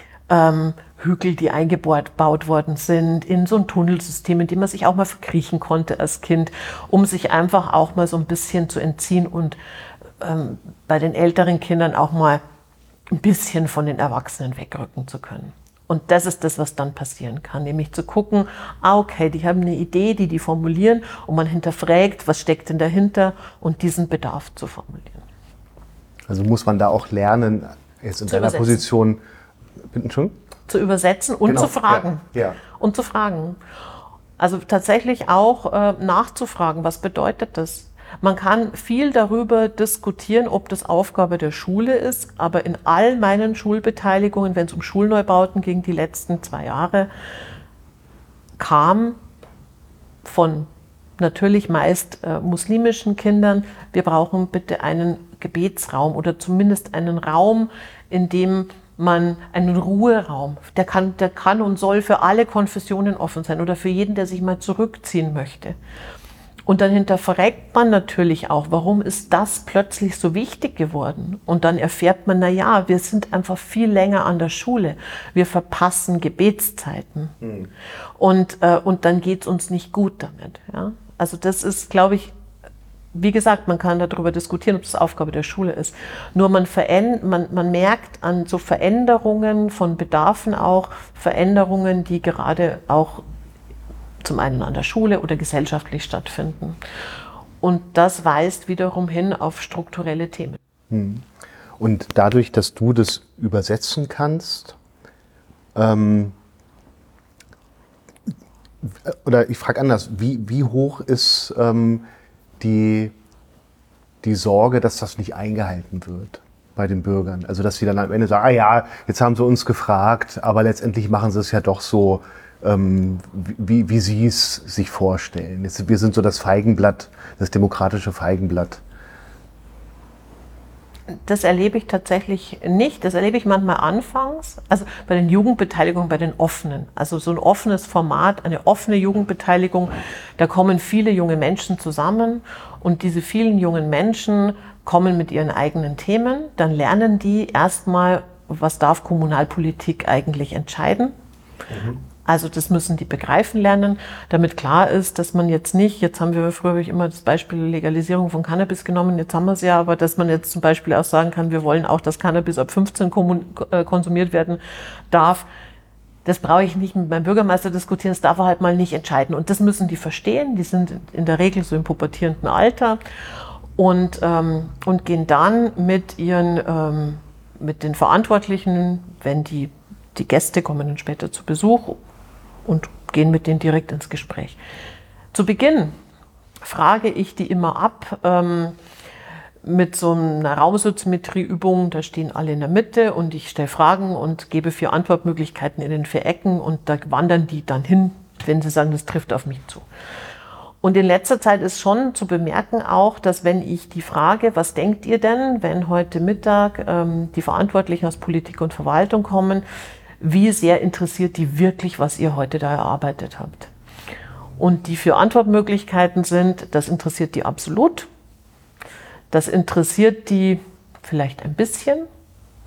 [SPEAKER 4] Hügel, die eingebaut worden sind, in so ein Tunnelsystem, in dem man sich auch mal verkriechen konnte als Kind, um sich einfach auch mal so ein bisschen zu entziehen und bei den älteren Kindern auch mal ein bisschen von den Erwachsenen wegrücken zu können. Und das ist das, was dann passieren kann, nämlich zu gucken, okay, die haben eine Idee, die formulieren, und man hinterfragt, was steckt denn dahinter, und diesen Bedarf zu formulieren.
[SPEAKER 5] Also muss man da auch lernen, jetzt in deiner Position, bitte schon?
[SPEAKER 4] Zu übersetzen und
[SPEAKER 5] Genau,
[SPEAKER 4] zu fragen.
[SPEAKER 5] Ja.
[SPEAKER 4] Und zu fragen. Also tatsächlich auch nachzufragen, was bedeutet das? Man kann viel darüber diskutieren, ob das Aufgabe der Schule ist, aber in all meinen Schulbeteiligungen, wenn es um Schulneubauten ging, die letzten 2 Jahre, kam von natürlich meist muslimischen Kindern, wir brauchen bitte einen Gebetsraum oder zumindest einen Raum, in dem man einen Ruheraum, der kann und soll für alle Konfessionen offen sein oder für jeden, der sich mal zurückziehen möchte. Und dann hinterfragt man natürlich auch, warum ist das plötzlich so wichtig geworden? Und dann erfährt man, na ja, wir sind einfach viel länger an der Schule. Wir verpassen Gebetszeiten. Und dann geht es uns nicht gut damit. Ja? Also das ist, glaube ich, wie gesagt, man kann darüber diskutieren, ob das Aufgabe der Schule ist. Nur man merkt an so Veränderungen von Bedarfen auch, Veränderungen, die gerade auch zum einen an der Schule oder gesellschaftlich stattfinden. Und das weist wiederum hin auf strukturelle Themen.
[SPEAKER 5] Und dadurch, dass du das übersetzen kannst, oder ich frage anders, wie hoch ist die Sorge, dass das nicht eingehalten wird bei den Bürgern? Also dass sie dann am Ende sagen, ah ja, jetzt haben sie uns gefragt, aber letztendlich machen sie es ja doch so, wie sie es sich vorstellen. Wir sind so das Feigenblatt, das demokratische Feigenblatt.
[SPEAKER 4] Das erlebe ich tatsächlich nicht. Das erlebe ich manchmal anfangs, also bei den Jugendbeteiligungen, bei den offenen. Also so ein offenes Format, eine offene Jugendbeteiligung, da kommen viele junge Menschen zusammen, und diese vielen jungen Menschen kommen mit ihren eigenen Themen. Dann lernen die erstmal, was darf Kommunalpolitik eigentlich entscheiden. Also das müssen die begreifen lernen, damit klar ist, dass man jetzt nicht, früher habe ich immer das Beispiel Legalisierung von Cannabis genommen, jetzt haben wir es ja, aber dass man jetzt zum Beispiel auch sagen kann, wir wollen auch, dass Cannabis ab 15 konsumiert werden darf. Das brauche ich nicht mit meinem Bürgermeister diskutieren, das darf er halt mal nicht entscheiden. Und das müssen die verstehen, die sind in der Regel so im pubertierenden Alter und gehen dann mit den Verantwortlichen, wenn die Gäste kommen dann später zu Besuch, und gehen mit denen direkt ins Gespräch. Zu Beginn frage ich die immer ab mit so einer Raumsoziometrieübung. Da stehen alle in der Mitte und ich stelle Fragen und gebe 4 Antwortmöglichkeiten in den 4 Ecken, und da wandern die dann hin, wenn sie sagen, das trifft auf mich zu. Und in letzter Zeit ist schon zu bemerken auch, dass wenn ich die Frage, was denkt ihr denn, wenn heute Mittag die Verantwortlichen aus Politik und Verwaltung kommen, wie sehr interessiert die wirklich, was ihr heute da erarbeitet habt? Und die 4 Antwortmöglichkeiten sind, das interessiert die absolut, das interessiert die vielleicht ein bisschen,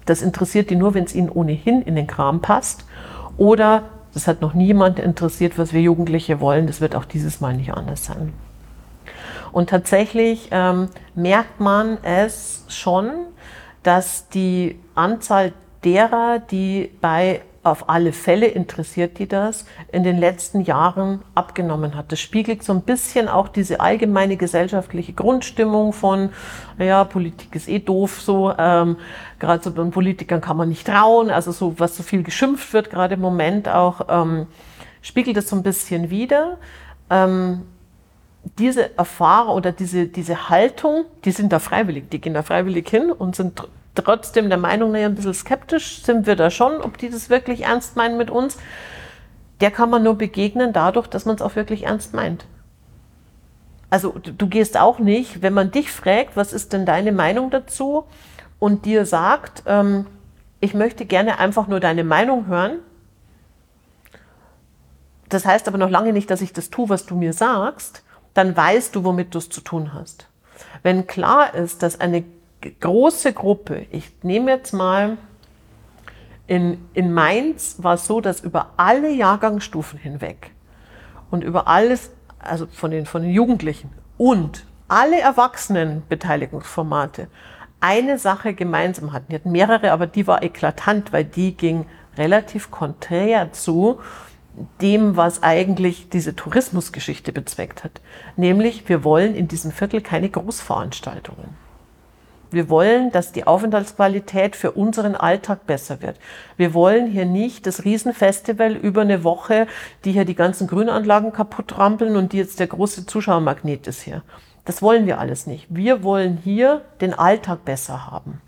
[SPEAKER 4] Das interessiert die nur, wenn es ihnen ohnehin in den Kram passt. Oder das hat noch niemand interessiert, was wir Jugendliche wollen. Das wird auch dieses Mal nicht anders sein. Und tatsächlich merkt man es schon, dass die Anzahl derer, die auf alle Fälle interessiert, die das in den letzten Jahren abgenommen hat. Das spiegelt so ein bisschen auch diese allgemeine gesellschaftliche Grundstimmung von, naja, Politik ist eh doof, so, gerade so bei Politikern kann man nicht trauen, also so, was so viel geschimpft wird, gerade im Moment auch, spiegelt das so ein bisschen wider. Diese Erfahrung oder diese Haltung, die sind da freiwillig, die gehen da freiwillig hin und sind trotzdem der Meinung, naja, ein bisschen skeptisch sind wir da schon, ob die das wirklich ernst meinen mit uns. Der kann man nur begegnen dadurch, dass man es auch wirklich ernst meint. Also du gehst auch nicht, wenn man dich fragt, was ist denn deine Meinung dazu und dir sagt, ich möchte gerne einfach nur deine Meinung hören. Das heißt aber noch lange nicht, dass ich das tue, was du mir sagst. Dann weißt du, womit du es zu tun hast. Wenn klar ist, dass eine große Gruppe, ich nehme jetzt mal, in Mainz war es so, dass über alle Jahrgangsstufen hinweg und über alles, also von den Jugendlichen und alle Erwachsenenbeteiligungsformate eine Sache gemeinsam hatten. Die hatten mehrere, aber die war eklatant, weil die ging relativ konträr zu dem, was eigentlich diese Tourismusgeschichte bezweckt hat. Nämlich, wir wollen in diesem Viertel keine Großveranstaltungen. Wir wollen, dass die Aufenthaltsqualität für unseren Alltag besser wird. Wir wollen hier nicht das Riesenfestival über eine Woche, die hier die ganzen Grünanlagen kaputt rampeln und die jetzt der große Zuschauermagnet ist hier. Das wollen wir alles nicht. Wir wollen hier den Alltag besser haben.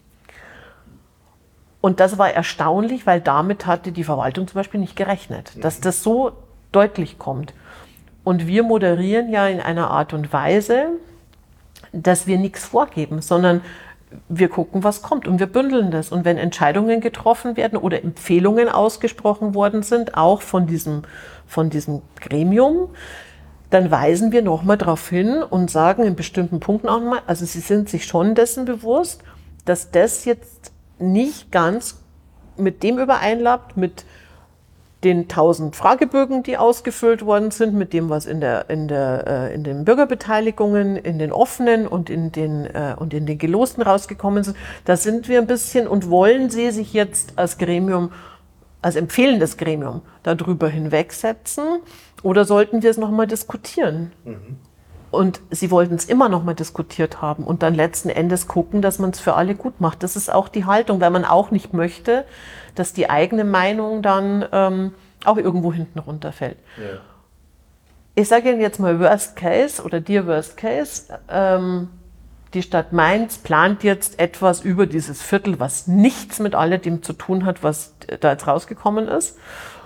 [SPEAKER 4] Und das war erstaunlich, weil damit hatte die Verwaltung zum Beispiel nicht gerechnet, dass das so deutlich kommt. Und wir moderieren ja in einer Art und Weise, dass wir nichts vorgeben, sondern wir gucken, was kommt und wir bündeln das. Und wenn Entscheidungen getroffen werden oder Empfehlungen ausgesprochen worden sind, auch von diesem Gremium, dann weisen wir nochmal darauf hin und sagen in bestimmten Punkten auch nochmal, also sie sind sich schon dessen bewusst, dass das jetzt nicht ganz mit dem übereinlappt, mit den 1000 Fragebögen, die ausgefüllt worden sind, mit dem, was in den Bürgerbeteiligungen, in den offenen und in den gelosten rausgekommen sind. Da sind wir ein bisschen und wollen Sie sich jetzt als Gremium, als empfehlendes Gremium, darüber hinwegsetzen oder sollten wir es nochmal diskutieren? Mhm. Und Sie wollten es immer noch mal diskutiert haben und dann letzten Endes gucken, dass man es für alle gut macht. Das ist auch die Haltung, weil man auch nicht möchte, dass die eigene Meinung dann auch irgendwo hinten runterfällt. Ja. Ich sage Ihnen jetzt mal Worst Case oder dir Worst Case. Die Stadt Mainz plant jetzt etwas über dieses Viertel, was nichts mit alledem zu tun hat, was da jetzt rausgekommen ist.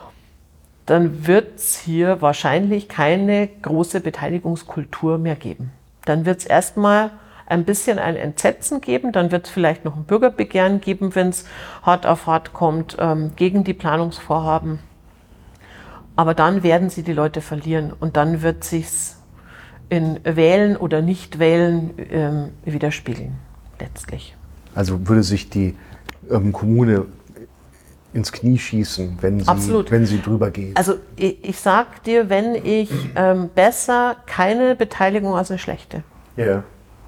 [SPEAKER 4] Dann wird es hier wahrscheinlich keine große Beteiligungskultur mehr geben. Dann wird es erstmal ein bisschen ein Entsetzen geben, dann wird es vielleicht noch ein Bürgerbegehren geben, wenn es hart auf hart kommt, gegen die Planungsvorhaben. Aber dann werden sie die Leute verlieren und dann wird sich's in Wählen oder Nicht-Wählen widerspiegeln, letztlich.
[SPEAKER 5] Also würde sich die Kommune ins Knie schießen, wenn sie drüber geht.
[SPEAKER 4] Also ich sag dir, wenn ich besser keine Beteiligung als eine schlechte.
[SPEAKER 5] Ja.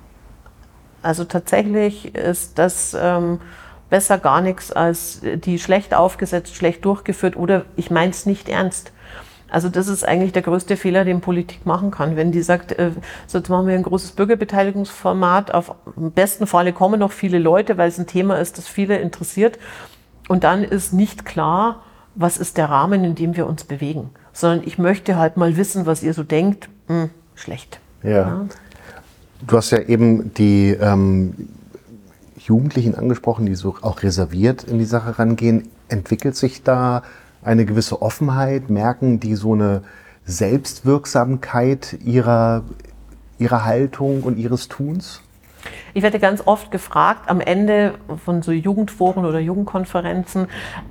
[SPEAKER 4] Also tatsächlich ist das besser gar nichts als die schlecht aufgesetzt, schlecht durchgeführt oder ich meine es nicht ernst. Also das ist eigentlich der größte Fehler, den Politik machen kann. Wenn die sagt, so jetzt machen wir ein großes Bürgerbeteiligungsformat, im besten Falle kommen noch viele Leute, weil es ein Thema ist, das viele interessiert. Und dann ist nicht klar, was ist der Rahmen, in dem wir uns bewegen. Sondern ich möchte halt mal wissen, was ihr so denkt. Schlecht.
[SPEAKER 5] Ja. Du hast ja eben die Jugendlichen angesprochen, die so auch reserviert in die Sache rangehen. Entwickelt sich da eine gewisse Offenheit? Merken die so eine Selbstwirksamkeit ihrer Haltung und ihres Tuns?
[SPEAKER 4] Ich werde ganz oft gefragt am Ende von so Jugendforen oder Jugendkonferenzen,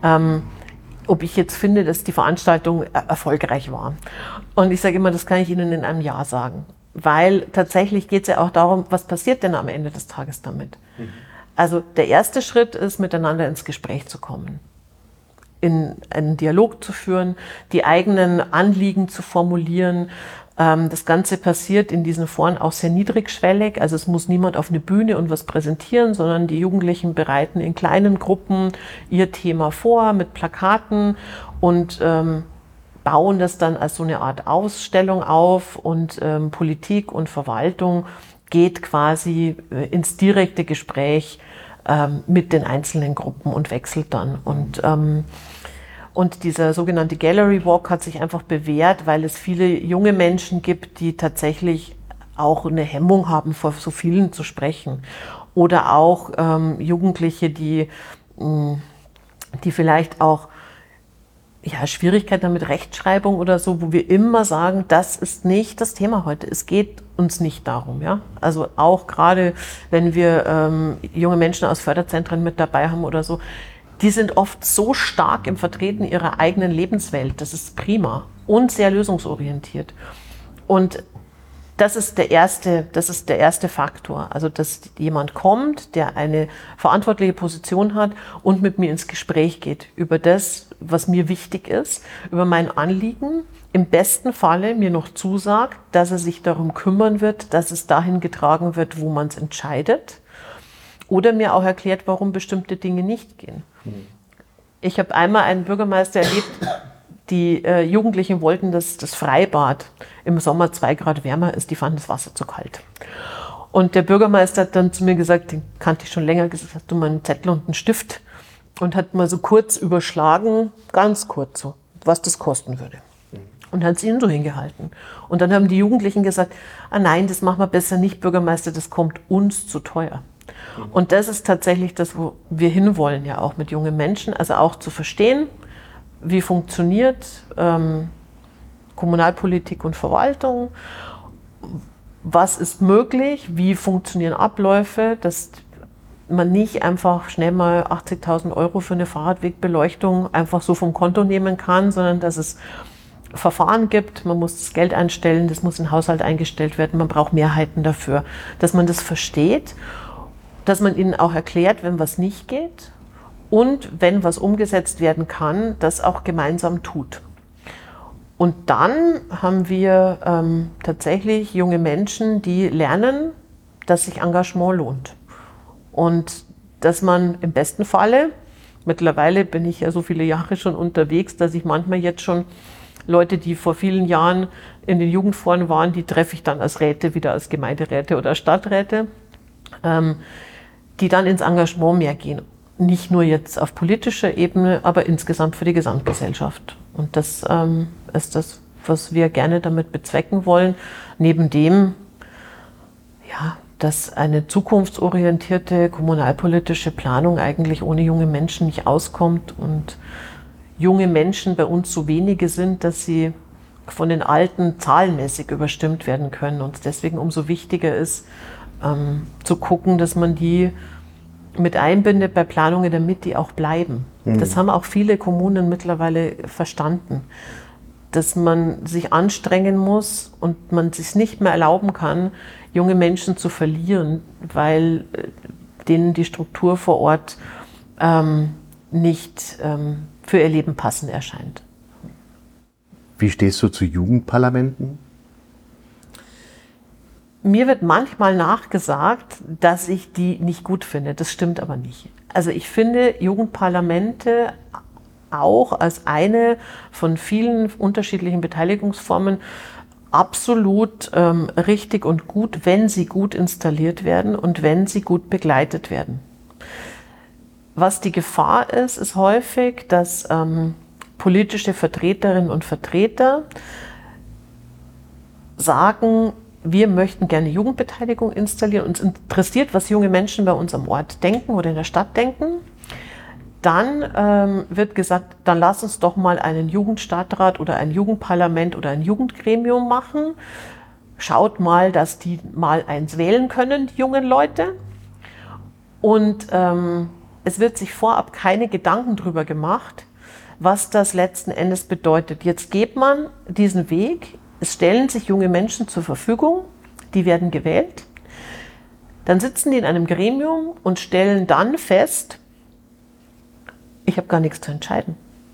[SPEAKER 4] ob ich jetzt finde, dass die Veranstaltung erfolgreich war. Und ich sage immer, das kann ich Ihnen in einem Jahr sagen. Weil tatsächlich geht es ja auch darum, was passiert denn am Ende des Tages damit? Also der erste Schritt ist, miteinander ins Gespräch zu kommen, in einen Dialog zu führen, die eigenen Anliegen zu formulieren. Das Ganze passiert in diesen Foren auch sehr niedrigschwellig. Also es muss niemand auf eine Bühne und was präsentieren, sondern die Jugendlichen bereiten in kleinen Gruppen ihr Thema vor mit Plakaten und bauen das dann als so eine Art Ausstellung auf. Und Politik und Verwaltung geht quasi ins direkte Gespräch mit den einzelnen Gruppen und wechselt dann. Und dieser sogenannte Gallery Walk hat sich einfach bewährt, weil es viele junge Menschen gibt, die tatsächlich auch eine Hemmung haben, vor so vielen zu sprechen. Oder auch Jugendliche, die vielleicht auch Schwierigkeiten mit Rechtschreibung oder so, wo wir immer sagen, das ist nicht das Thema heute. Es geht uns nicht darum. Ja? Also auch gerade, wenn wir junge Menschen aus Förderzentren mit dabei haben oder so, die sind oft so stark im Vertreten ihrer eigenen Lebenswelt. Das ist prima und sehr lösungsorientiert. Und das ist der erste Faktor. Also, dass jemand kommt, der eine verantwortliche Position hat und mit mir ins Gespräch geht über das, was mir wichtig ist, über mein Anliegen. Im besten Falle mir noch zusagt, dass er sich darum kümmern wird, dass es dahin getragen wird, wo man es entscheidet. Oder mir auch erklärt, warum bestimmte Dinge nicht gehen. Ich habe einmal einen Bürgermeister erlebt, die Jugendlichen wollten, dass das Freibad im Sommer 2 Grad wärmer ist, die fanden das Wasser zu kalt. Und der Bürgermeister hat dann zu mir gesagt, den kannte ich schon länger, gesagt, hast du mal einen Zettel und einen Stift? Und hat mal so kurz überschlagen, ganz kurz so, was das kosten würde. Und hat es ihnen so hingehalten. Und dann haben die Jugendlichen gesagt, nein, das machen wir besser nicht, Bürgermeister, das kommt uns zu teuer. Und das ist tatsächlich das, wo wir hinwollen, ja auch mit jungen Menschen, also auch zu verstehen, wie funktioniert Kommunalpolitik und Verwaltung, was ist möglich, wie funktionieren Abläufe, dass man nicht einfach schnell mal 80.000 € für eine Fahrradwegbeleuchtung einfach so vom Konto nehmen kann, sondern dass es Verfahren gibt, man muss das Geld einstellen, das muss in den Haushalt eingestellt werden, man braucht Mehrheiten dafür, dass man das versteht, dass man ihnen auch erklärt, wenn was nicht geht und wenn was umgesetzt werden kann, das auch gemeinsam tut. Und dann haben wir tatsächlich junge Menschen, die lernen, dass sich Engagement lohnt. Und dass man im besten Falle, mittlerweile bin ich ja so viele Jahre schon unterwegs, dass ich manchmal jetzt schon Leute, die vor vielen Jahren in den Jugendforen waren, die treffe ich dann als Räte, wieder als Gemeinderäte oder Stadträte, die dann ins Engagement mehr gehen. Nicht nur jetzt auf politischer Ebene, aber insgesamt für die Gesamtgesellschaft. Und das ist das, was wir gerne damit bezwecken wollen. Neben dem, dass eine zukunftsorientierte kommunalpolitische Planung eigentlich ohne junge Menschen nicht auskommt und junge Menschen bei uns so wenige sind, dass sie von den Alten zahlenmäßig überstimmt werden können. Und deswegen umso wichtiger ist, zu gucken, dass man die mit einbindet bei Planungen, damit die auch bleiben. Das haben auch viele Kommunen mittlerweile verstanden, dass man sich anstrengen muss und man sich nicht mehr erlauben kann, junge Menschen zu verlieren, weil denen die Struktur vor Ort nicht für ihr Leben passend erscheint.
[SPEAKER 5] Wie stehst du zu Jugendparlamenten?
[SPEAKER 4] Mir wird manchmal nachgesagt, dass ich die nicht gut finde. Das stimmt aber nicht. Also ich finde Jugendparlamente auch als eine von vielen unterschiedlichen Beteiligungsformen absolut richtig und gut, wenn sie gut installiert werden und wenn sie gut begleitet werden. Was die Gefahr ist, ist häufig, dass politische Vertreterinnen und Vertreter sagen, wir möchten gerne Jugendbeteiligung installieren, uns interessiert, was junge Menschen bei uns am Ort denken oder in der Stadt denken. Dann wird gesagt, dann lass uns doch mal einen Jugendstadtrat oder ein Jugendparlament oder ein Jugendgremium machen. Schaut mal, dass die mal eins wählen können, die jungen Leute. Und es wird sich vorab keine Gedanken darüber gemacht, was das letzten Endes bedeutet. Jetzt geht man diesen Weg, es stellen sich junge Menschen zur Verfügung, die werden gewählt. Dann sitzen die in einem Gremium und stellen dann fest, ich habe gar nichts zu entscheiden.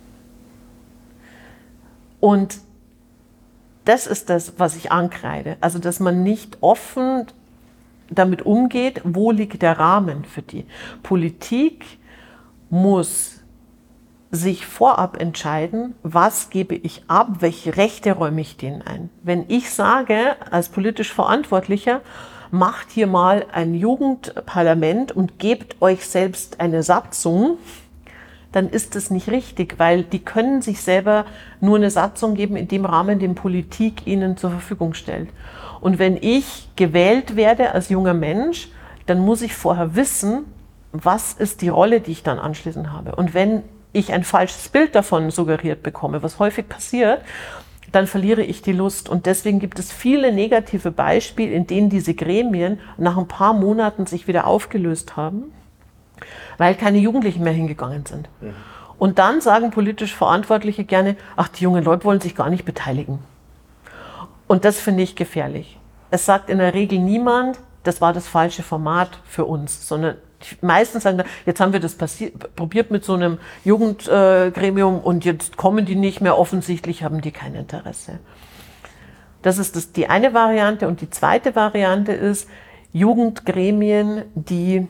[SPEAKER 4] Und das ist das, was ich ankreide. Also, dass man nicht offen damit umgeht, wo liegt der Rahmen für die. Politik muss sich vorab entscheiden, was gebe ich ab, welche Rechte räume ich denen ein. Wenn ich sage, als politisch Verantwortlicher, macht hier mal ein Jugendparlament und gebt euch selbst eine Satzung, dann ist das nicht richtig, weil die können sich selber nur eine Satzung geben in dem Rahmen, den Politik ihnen zur Verfügung stellt. Und wenn ich gewählt werde als junger Mensch, dann muss ich vorher wissen, was ist die Rolle, die ich dann anschließend habe. Und wenn ich ein falsches Bild davon suggeriert bekomme, was häufig passiert, dann verliere ich die Lust. Und deswegen gibt es viele negative Beispiele, in denen diese Gremien nach ein paar Monaten sich wieder aufgelöst haben, weil keine Jugendlichen mehr hingegangen sind. Ja. Und dann sagen politisch Verantwortliche gerne, ach, die jungen Leute wollen sich gar nicht beteiligen. Und das finde ich gefährlich. Es sagt in der Regel niemand, das war das falsche Format für uns, sondern meistens sagen, jetzt haben wir das probiert mit so einem Jugendgremium und jetzt kommen die nicht mehr, offensichtlich haben die kein Interesse. Das ist die eine Variante. Und die zweite Variante ist Jugendgremien, die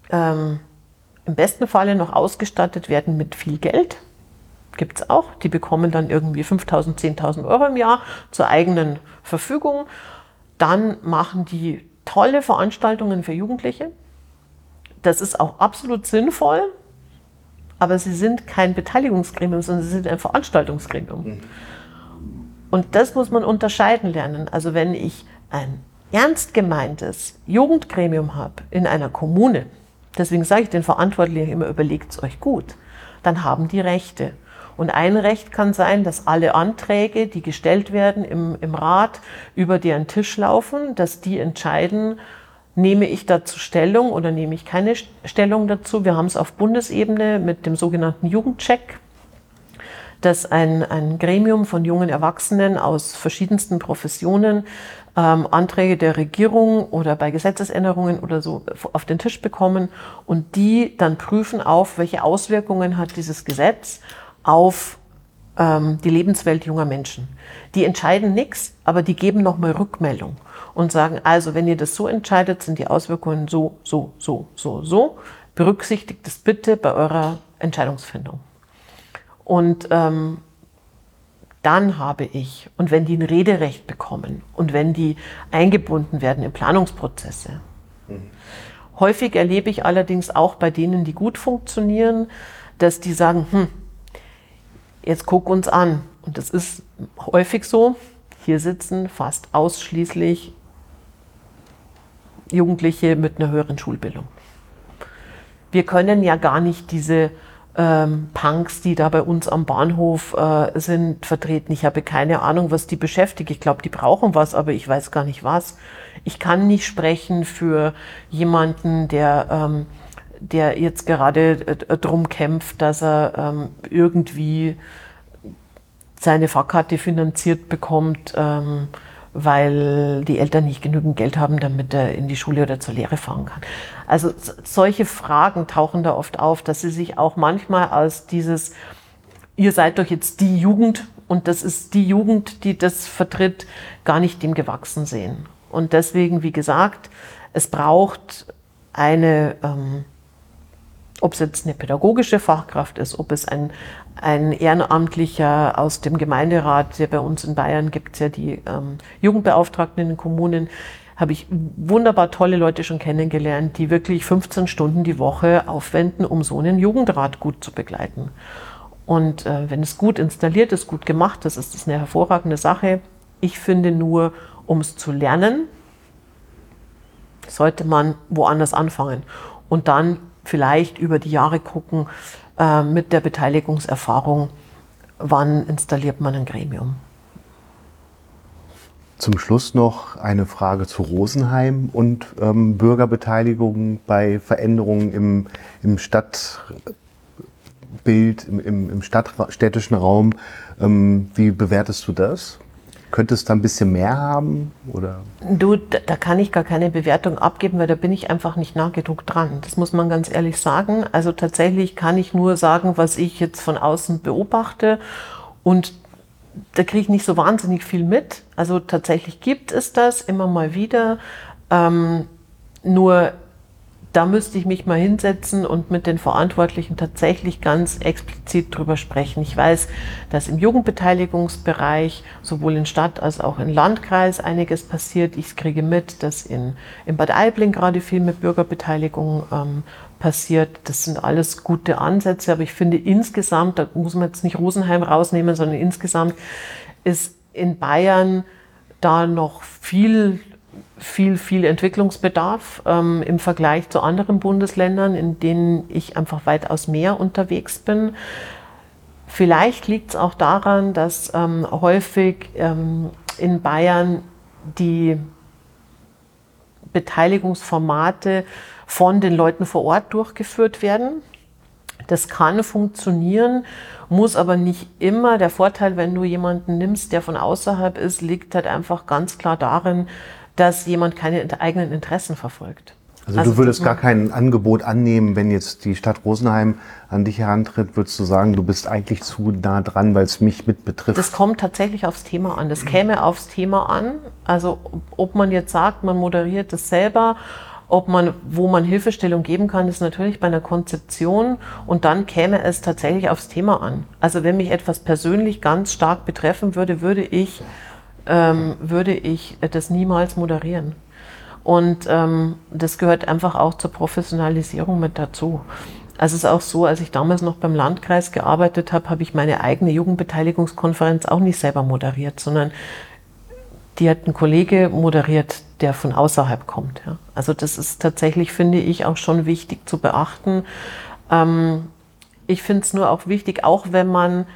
[SPEAKER 4] im besten Falle noch ausgestattet werden mit viel Geld. Gibt es auch. Die bekommen dann irgendwie 5.000, 10.000 Euro im Jahr zur eigenen Verfügung. Dann machen die tolle Veranstaltungen für Jugendliche. Das ist auch absolut sinnvoll, aber sie sind kein Beteiligungsgremium, sondern sie sind ein Veranstaltungsgremium. Und das muss man unterscheiden lernen. Also wenn ich ein ernst gemeintes Jugendgremium habe in einer Kommune, deswegen sage ich den Verantwortlichen immer, überlegt es euch gut, dann haben die Rechte. Und ein Recht kann sein, dass alle Anträge, die gestellt werden im Rat, über deren Tisch laufen, dass die entscheiden, nehme ich dazu Stellung oder nehme ich keine Stellung dazu. Wir haben es auf Bundesebene mit dem sogenannten Jugendcheck, dass ein Gremium von jungen Erwachsenen aus verschiedensten Professionen Anträge der Regierung oder bei Gesetzesänderungen oder so auf den Tisch bekommen und die dann prüfen auf, welche Auswirkungen hat dieses Gesetz auf die Lebenswelt junger Menschen. Die entscheiden nichts, aber die geben nochmal Rückmeldung und sagen, also wenn ihr das so entscheidet, sind die Auswirkungen so. Berücksichtigt es bitte bei eurer Entscheidungsfindung. Und dann habe ich, und wenn die ein Rederecht bekommen und wenn die eingebunden werden in Planungsprozesse. Häufig erlebe ich allerdings auch bei denen, die gut funktionieren, dass die sagen, jetzt guck uns an. Und das ist häufig so, hier sitzen fast ausschließlich Jugendliche mit einer höheren Schulbildung. Wir können ja gar nicht diese Punks, die da bei uns am Bahnhof sind, vertreten. Ich habe keine Ahnung, was die beschäftigt. Ich glaube, die brauchen was, aber ich weiß gar nicht was. Ich kann nicht sprechen für jemanden, der jetzt gerade drum kämpft, dass er irgendwie seine Fahrkarte finanziert bekommt, weil die Eltern nicht genügend Geld haben, damit er in die Schule oder zur Lehre fahren kann. Also solche Fragen tauchen da oft auf, dass sie sich auch manchmal als dieses, ihr seid doch jetzt die Jugend und das ist die Jugend, die das vertritt, gar nicht dem gewachsen sehen. Und deswegen, wie gesagt, es braucht eine, ob es jetzt eine pädagogische Fachkraft ist, ob es ein Ehrenamtlicher aus dem Gemeinderat, der bei uns in Bayern gibt es ja die Jugendbeauftragten in den Kommunen, habe ich wunderbar tolle Leute schon kennengelernt, die wirklich 15 Stunden die Woche aufwenden, um so einen Jugendrat gut zu begleiten. Und wenn es gut installiert ist, gut gemacht ist, ist das eine hervorragende Sache. Ich finde nur, um es zu lernen, sollte man woanders anfangen und dann vielleicht über die Jahre gucken, mit der Beteiligungserfahrung, wann installiert man ein Gremium.
[SPEAKER 5] Zum Schluss noch eine Frage zu Rosenheim und Bürgerbeteiligung bei Veränderungen im Stadtbild, im städtischen Raum. Wie bewertest du das? könnte es da ein bisschen mehr haben? Oder?
[SPEAKER 4] Du, da kann ich gar keine Bewertung abgeben, weil da bin ich einfach nicht nah genug dran. Das muss man ganz ehrlich sagen. Also tatsächlich kann ich nur sagen, was ich jetzt von außen beobachte. Und da kriege ich nicht so wahnsinnig viel mit. Also tatsächlich gibt es das immer mal wieder. Nur da müsste ich mich mal hinsetzen und mit den Verantwortlichen tatsächlich ganz explizit drüber sprechen. Ich weiß, dass im Jugendbeteiligungsbereich sowohl in Stadt als auch in Landkreis einiges passiert. Ich kriege mit, dass in Bad Aibling gerade viel mit Bürgerbeteiligung passiert. Das sind alles gute Ansätze, aber ich finde insgesamt, da muss man jetzt nicht Rosenheim rausnehmen, sondern insgesamt ist in Bayern da noch viel Entwicklungsbedarf im Vergleich zu anderen Bundesländern, in denen ich einfach weitaus mehr unterwegs bin. Vielleicht liegt es auch daran, dass häufig in Bayern die Beteiligungsformate von den Leuten vor Ort durchgeführt werden. Das kann funktionieren, muss aber nicht immer. Der Vorteil, wenn du jemanden nimmst, der von außerhalb ist, liegt halt einfach ganz klar darin, dass jemand keine eigenen Interessen verfolgt.
[SPEAKER 5] Also du würdest gar kein Angebot annehmen, wenn jetzt die Stadt Rosenheim an dich herantritt, würdest du sagen, du bist eigentlich zu nah dran, weil es mich mit betrifft?
[SPEAKER 4] Das kommt tatsächlich aufs Thema an. Das käme aufs Thema an. Also ob man jetzt sagt, man moderiert das selber, wo man Hilfestellung geben kann, ist natürlich bei einer Konzeption, und dann käme es tatsächlich aufs Thema an. Also wenn mich etwas persönlich ganz stark betreffen würde, würde ich das niemals moderieren. Und das gehört einfach auch zur Professionalisierung mit dazu. Also es ist auch so, als ich damals noch beim Landkreis gearbeitet habe, habe ich meine eigene Jugendbeteiligungskonferenz auch nicht selber moderiert, sondern die hat ein Kollege moderiert, der von außerhalb kommt. Ja. Also das ist tatsächlich, finde ich, auch schon wichtig zu beachten. Ich finde es nur auch wichtig, auch wenn man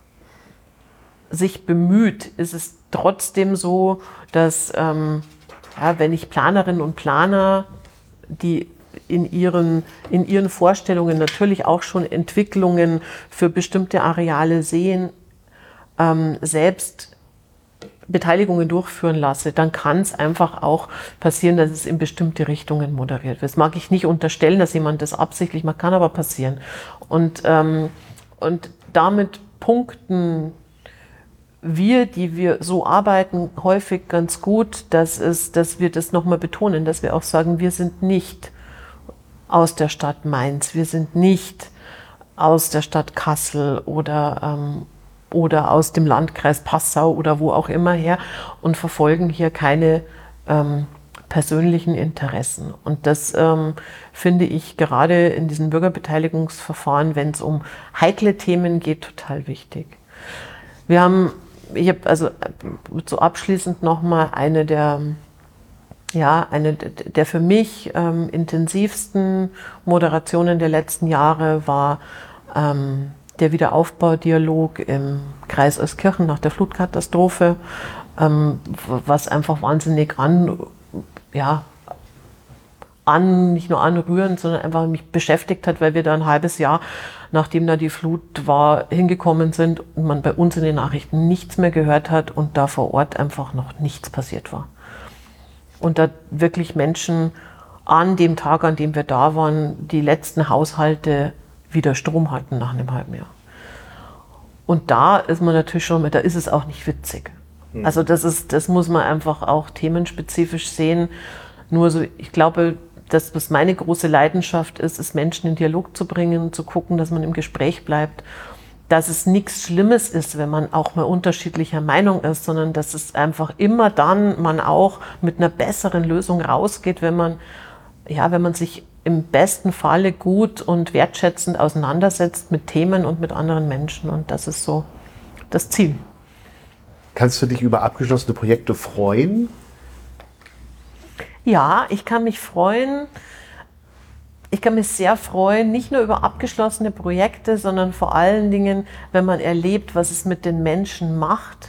[SPEAKER 4] sich bemüht, ist es trotzdem so, dass wenn ich Planerinnen und Planer, die in ihren Vorstellungen natürlich auch schon Entwicklungen für bestimmte Areale sehen, selbst Beteiligungen durchführen lasse, dann kann es einfach auch passieren, dass es in bestimmte Richtungen moderiert wird. Das mag ich nicht unterstellen, dass jemand das absichtlich macht, kann aber passieren. Und damit punkten die wir so arbeiten, häufig ganz gut, dass wir das nochmal betonen, dass wir auch sagen, wir sind nicht aus der Stadt Mainz, wir sind nicht aus der Stadt Kassel oder aus dem Landkreis Passau oder wo auch immer her und verfolgen hier keine persönlichen Interessen. Und das finde ich gerade in diesen Bürgerbeteiligungsverfahren, wenn es um heikle Themen geht, total wichtig. Ich habe also so abschließend nochmal eine der für mich intensivsten Moderationen der letzten Jahre war der Wiederaufbaudialog im Kreis Euskirchen nach der Flutkatastrophe, was einfach wahnsinnig nicht nur anrührend, sondern einfach mich beschäftigt hat, weil wir da ein halbes Jahr, nachdem da die Flut war, hingekommen sind und man bei uns in den Nachrichten nichts mehr gehört hat und da vor Ort einfach noch nichts passiert war. Und da wirklich Menschen an dem Tag, an dem wir da waren, die letzten Haushalte wieder Strom hatten nach einem halben Jahr. Und da ist man natürlich schon da ist es auch nicht witzig. Also das muss man einfach auch themenspezifisch sehen. Nur so, ich glaube, dass was meine große Leidenschaft ist Menschen in Dialog zu bringen, zu gucken, dass man im Gespräch bleibt, dass es nichts Schlimmes ist, wenn man auch mal unterschiedlicher Meinung ist, sondern dass es einfach immer dann man auch mit einer besseren Lösung rausgeht, wenn man sich im besten Falle gut und wertschätzend auseinandersetzt mit Themen und mit anderen Menschen. Und das ist so das Ziel.
[SPEAKER 5] Kannst du dich über abgeschlossene Projekte freuen?
[SPEAKER 4] Ja, ich kann mich freuen. Ich kann mich sehr freuen, nicht nur über abgeschlossene Projekte, sondern vor allen Dingen, wenn man erlebt, was es mit den Menschen macht,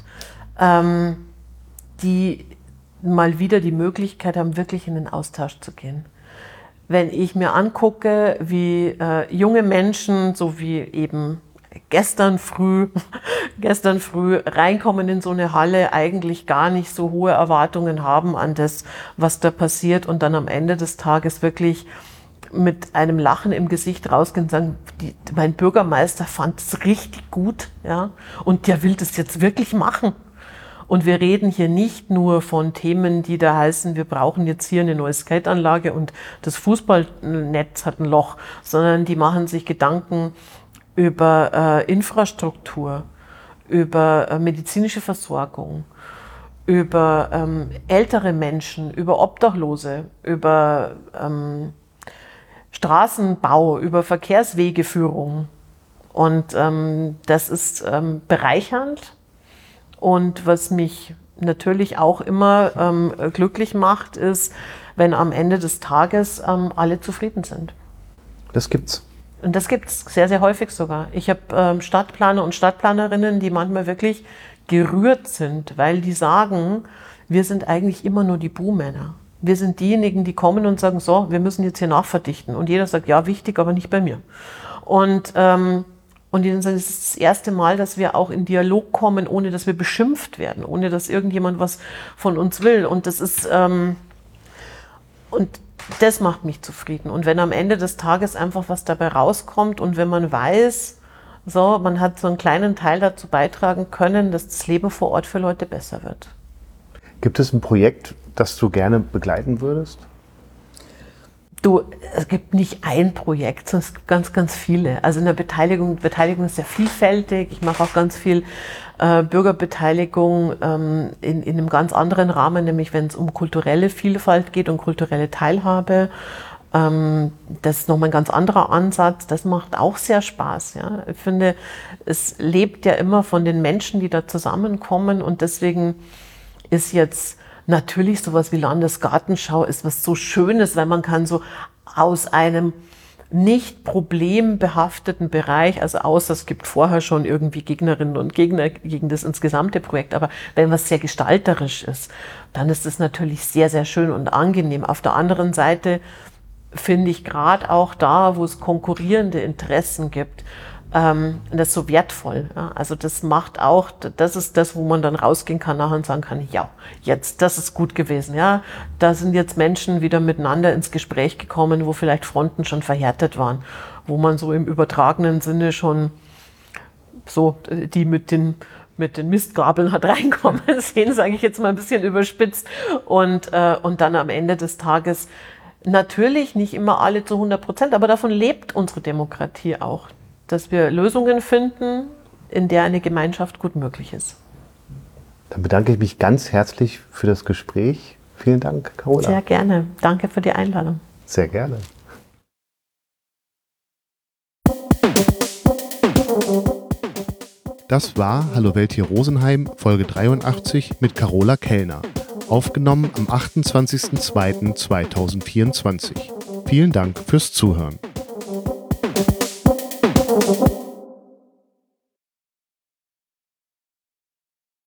[SPEAKER 4] die mal wieder die Möglichkeit haben, wirklich in den Austausch zu gehen. Wenn ich mir angucke, wie junge Menschen, so wie eben gestern früh reinkommen in so eine Halle, eigentlich gar nicht so hohe Erwartungen haben an das, was da passiert und dann am Ende des Tages wirklich mit einem Lachen im Gesicht rausgehen und sagen, mein Bürgermeister fand es richtig gut, ja, und der will das jetzt wirklich machen. Und wir reden hier nicht nur von Themen, die da heißen, wir brauchen jetzt hier eine neue Skateanlage und das Fußballnetz hat ein Loch, sondern die machen sich Gedanken über Infrastruktur, über medizinische Versorgung, über ältere Menschen, über Obdachlose, über Straßenbau, über Verkehrswegeführung. Und das ist bereichernd. Und was mich natürlich auch immer glücklich macht, ist, wenn am Ende des Tages alle zufrieden sind.
[SPEAKER 5] Das gibt's.
[SPEAKER 4] Und das gibt's sehr, sehr häufig sogar. Ich habe Stadtplaner und Stadtplanerinnen, die manchmal wirklich gerührt sind, weil die sagen, wir sind eigentlich immer nur die Buhmänner. Wir sind diejenigen, die kommen und sagen, so, wir müssen jetzt hier nachverdichten. Und jeder sagt, ja, wichtig, aber nicht bei mir. Und die dann sagen, es ist das erste Mal, dass wir auch in Dialog kommen, ohne dass wir beschimpft werden, ohne dass irgendjemand was von uns will. Und das ist, und das macht mich zufrieden. Und wenn am Ende des Tages einfach was dabei rauskommt und wenn man weiß, so, man hat so einen kleinen Teil dazu beitragen können, dass das Leben vor Ort für Leute besser wird.
[SPEAKER 5] Gibt es ein Projekt, das du gerne begleiten würdest?
[SPEAKER 4] Es gibt nicht ein Projekt, sondern es gibt ganz, ganz viele. Also in der Beteiligung ist sehr vielfältig. Ich mache auch ganz viel Bürgerbeteiligung in einem ganz anderen Rahmen, nämlich wenn es um kulturelle Vielfalt geht und kulturelle Teilhabe. Das ist nochmal ein ganz anderer Ansatz. Das macht auch sehr Spaß. Ja. Ich finde, es lebt ja immer von den Menschen, die da zusammenkommen und deswegen ist jetzt natürlich sowas wie Landesgartenschau ist was so Schönes, weil man kann so aus einem nicht problembehafteten Bereich, also außer es gibt vorher schon irgendwie Gegnerinnen und Gegner gegen das insgesamte Projekt, aber wenn was sehr gestalterisch ist, dann ist es natürlich sehr, sehr schön und angenehm. Auf der anderen Seite finde ich gerade auch da, wo es konkurrierende Interessen gibt, das so wertvoll. Ja? Also das macht auch, das ist das, wo man dann rausgehen kann nachher und sagen kann, ja, jetzt, das ist gut gewesen. Ja? Da sind jetzt Menschen wieder miteinander ins Gespräch gekommen, wo vielleicht Fronten schon verhärtet waren, wo man so im übertragenen Sinne schon so die mit den Mistgabeln hat reinkommen sehen, sage ich jetzt mal ein bisschen überspitzt. Und dann am Ende des Tages natürlich nicht immer alle zu 100%, aber davon lebt unsere Demokratie auch, dass wir Lösungen finden, in der eine Gemeinschaft gut möglich ist.
[SPEAKER 5] Dann bedanke ich mich ganz herzlich für das Gespräch. Vielen Dank, Carola.
[SPEAKER 4] Sehr gerne. Danke für die Einladung.
[SPEAKER 5] Sehr gerne.
[SPEAKER 1] Das war Hallo Welt hier Rosenheim, Folge 83 mit Carola Kellner. Aufgenommen am 28.02.2024. Vielen Dank fürs Zuhören.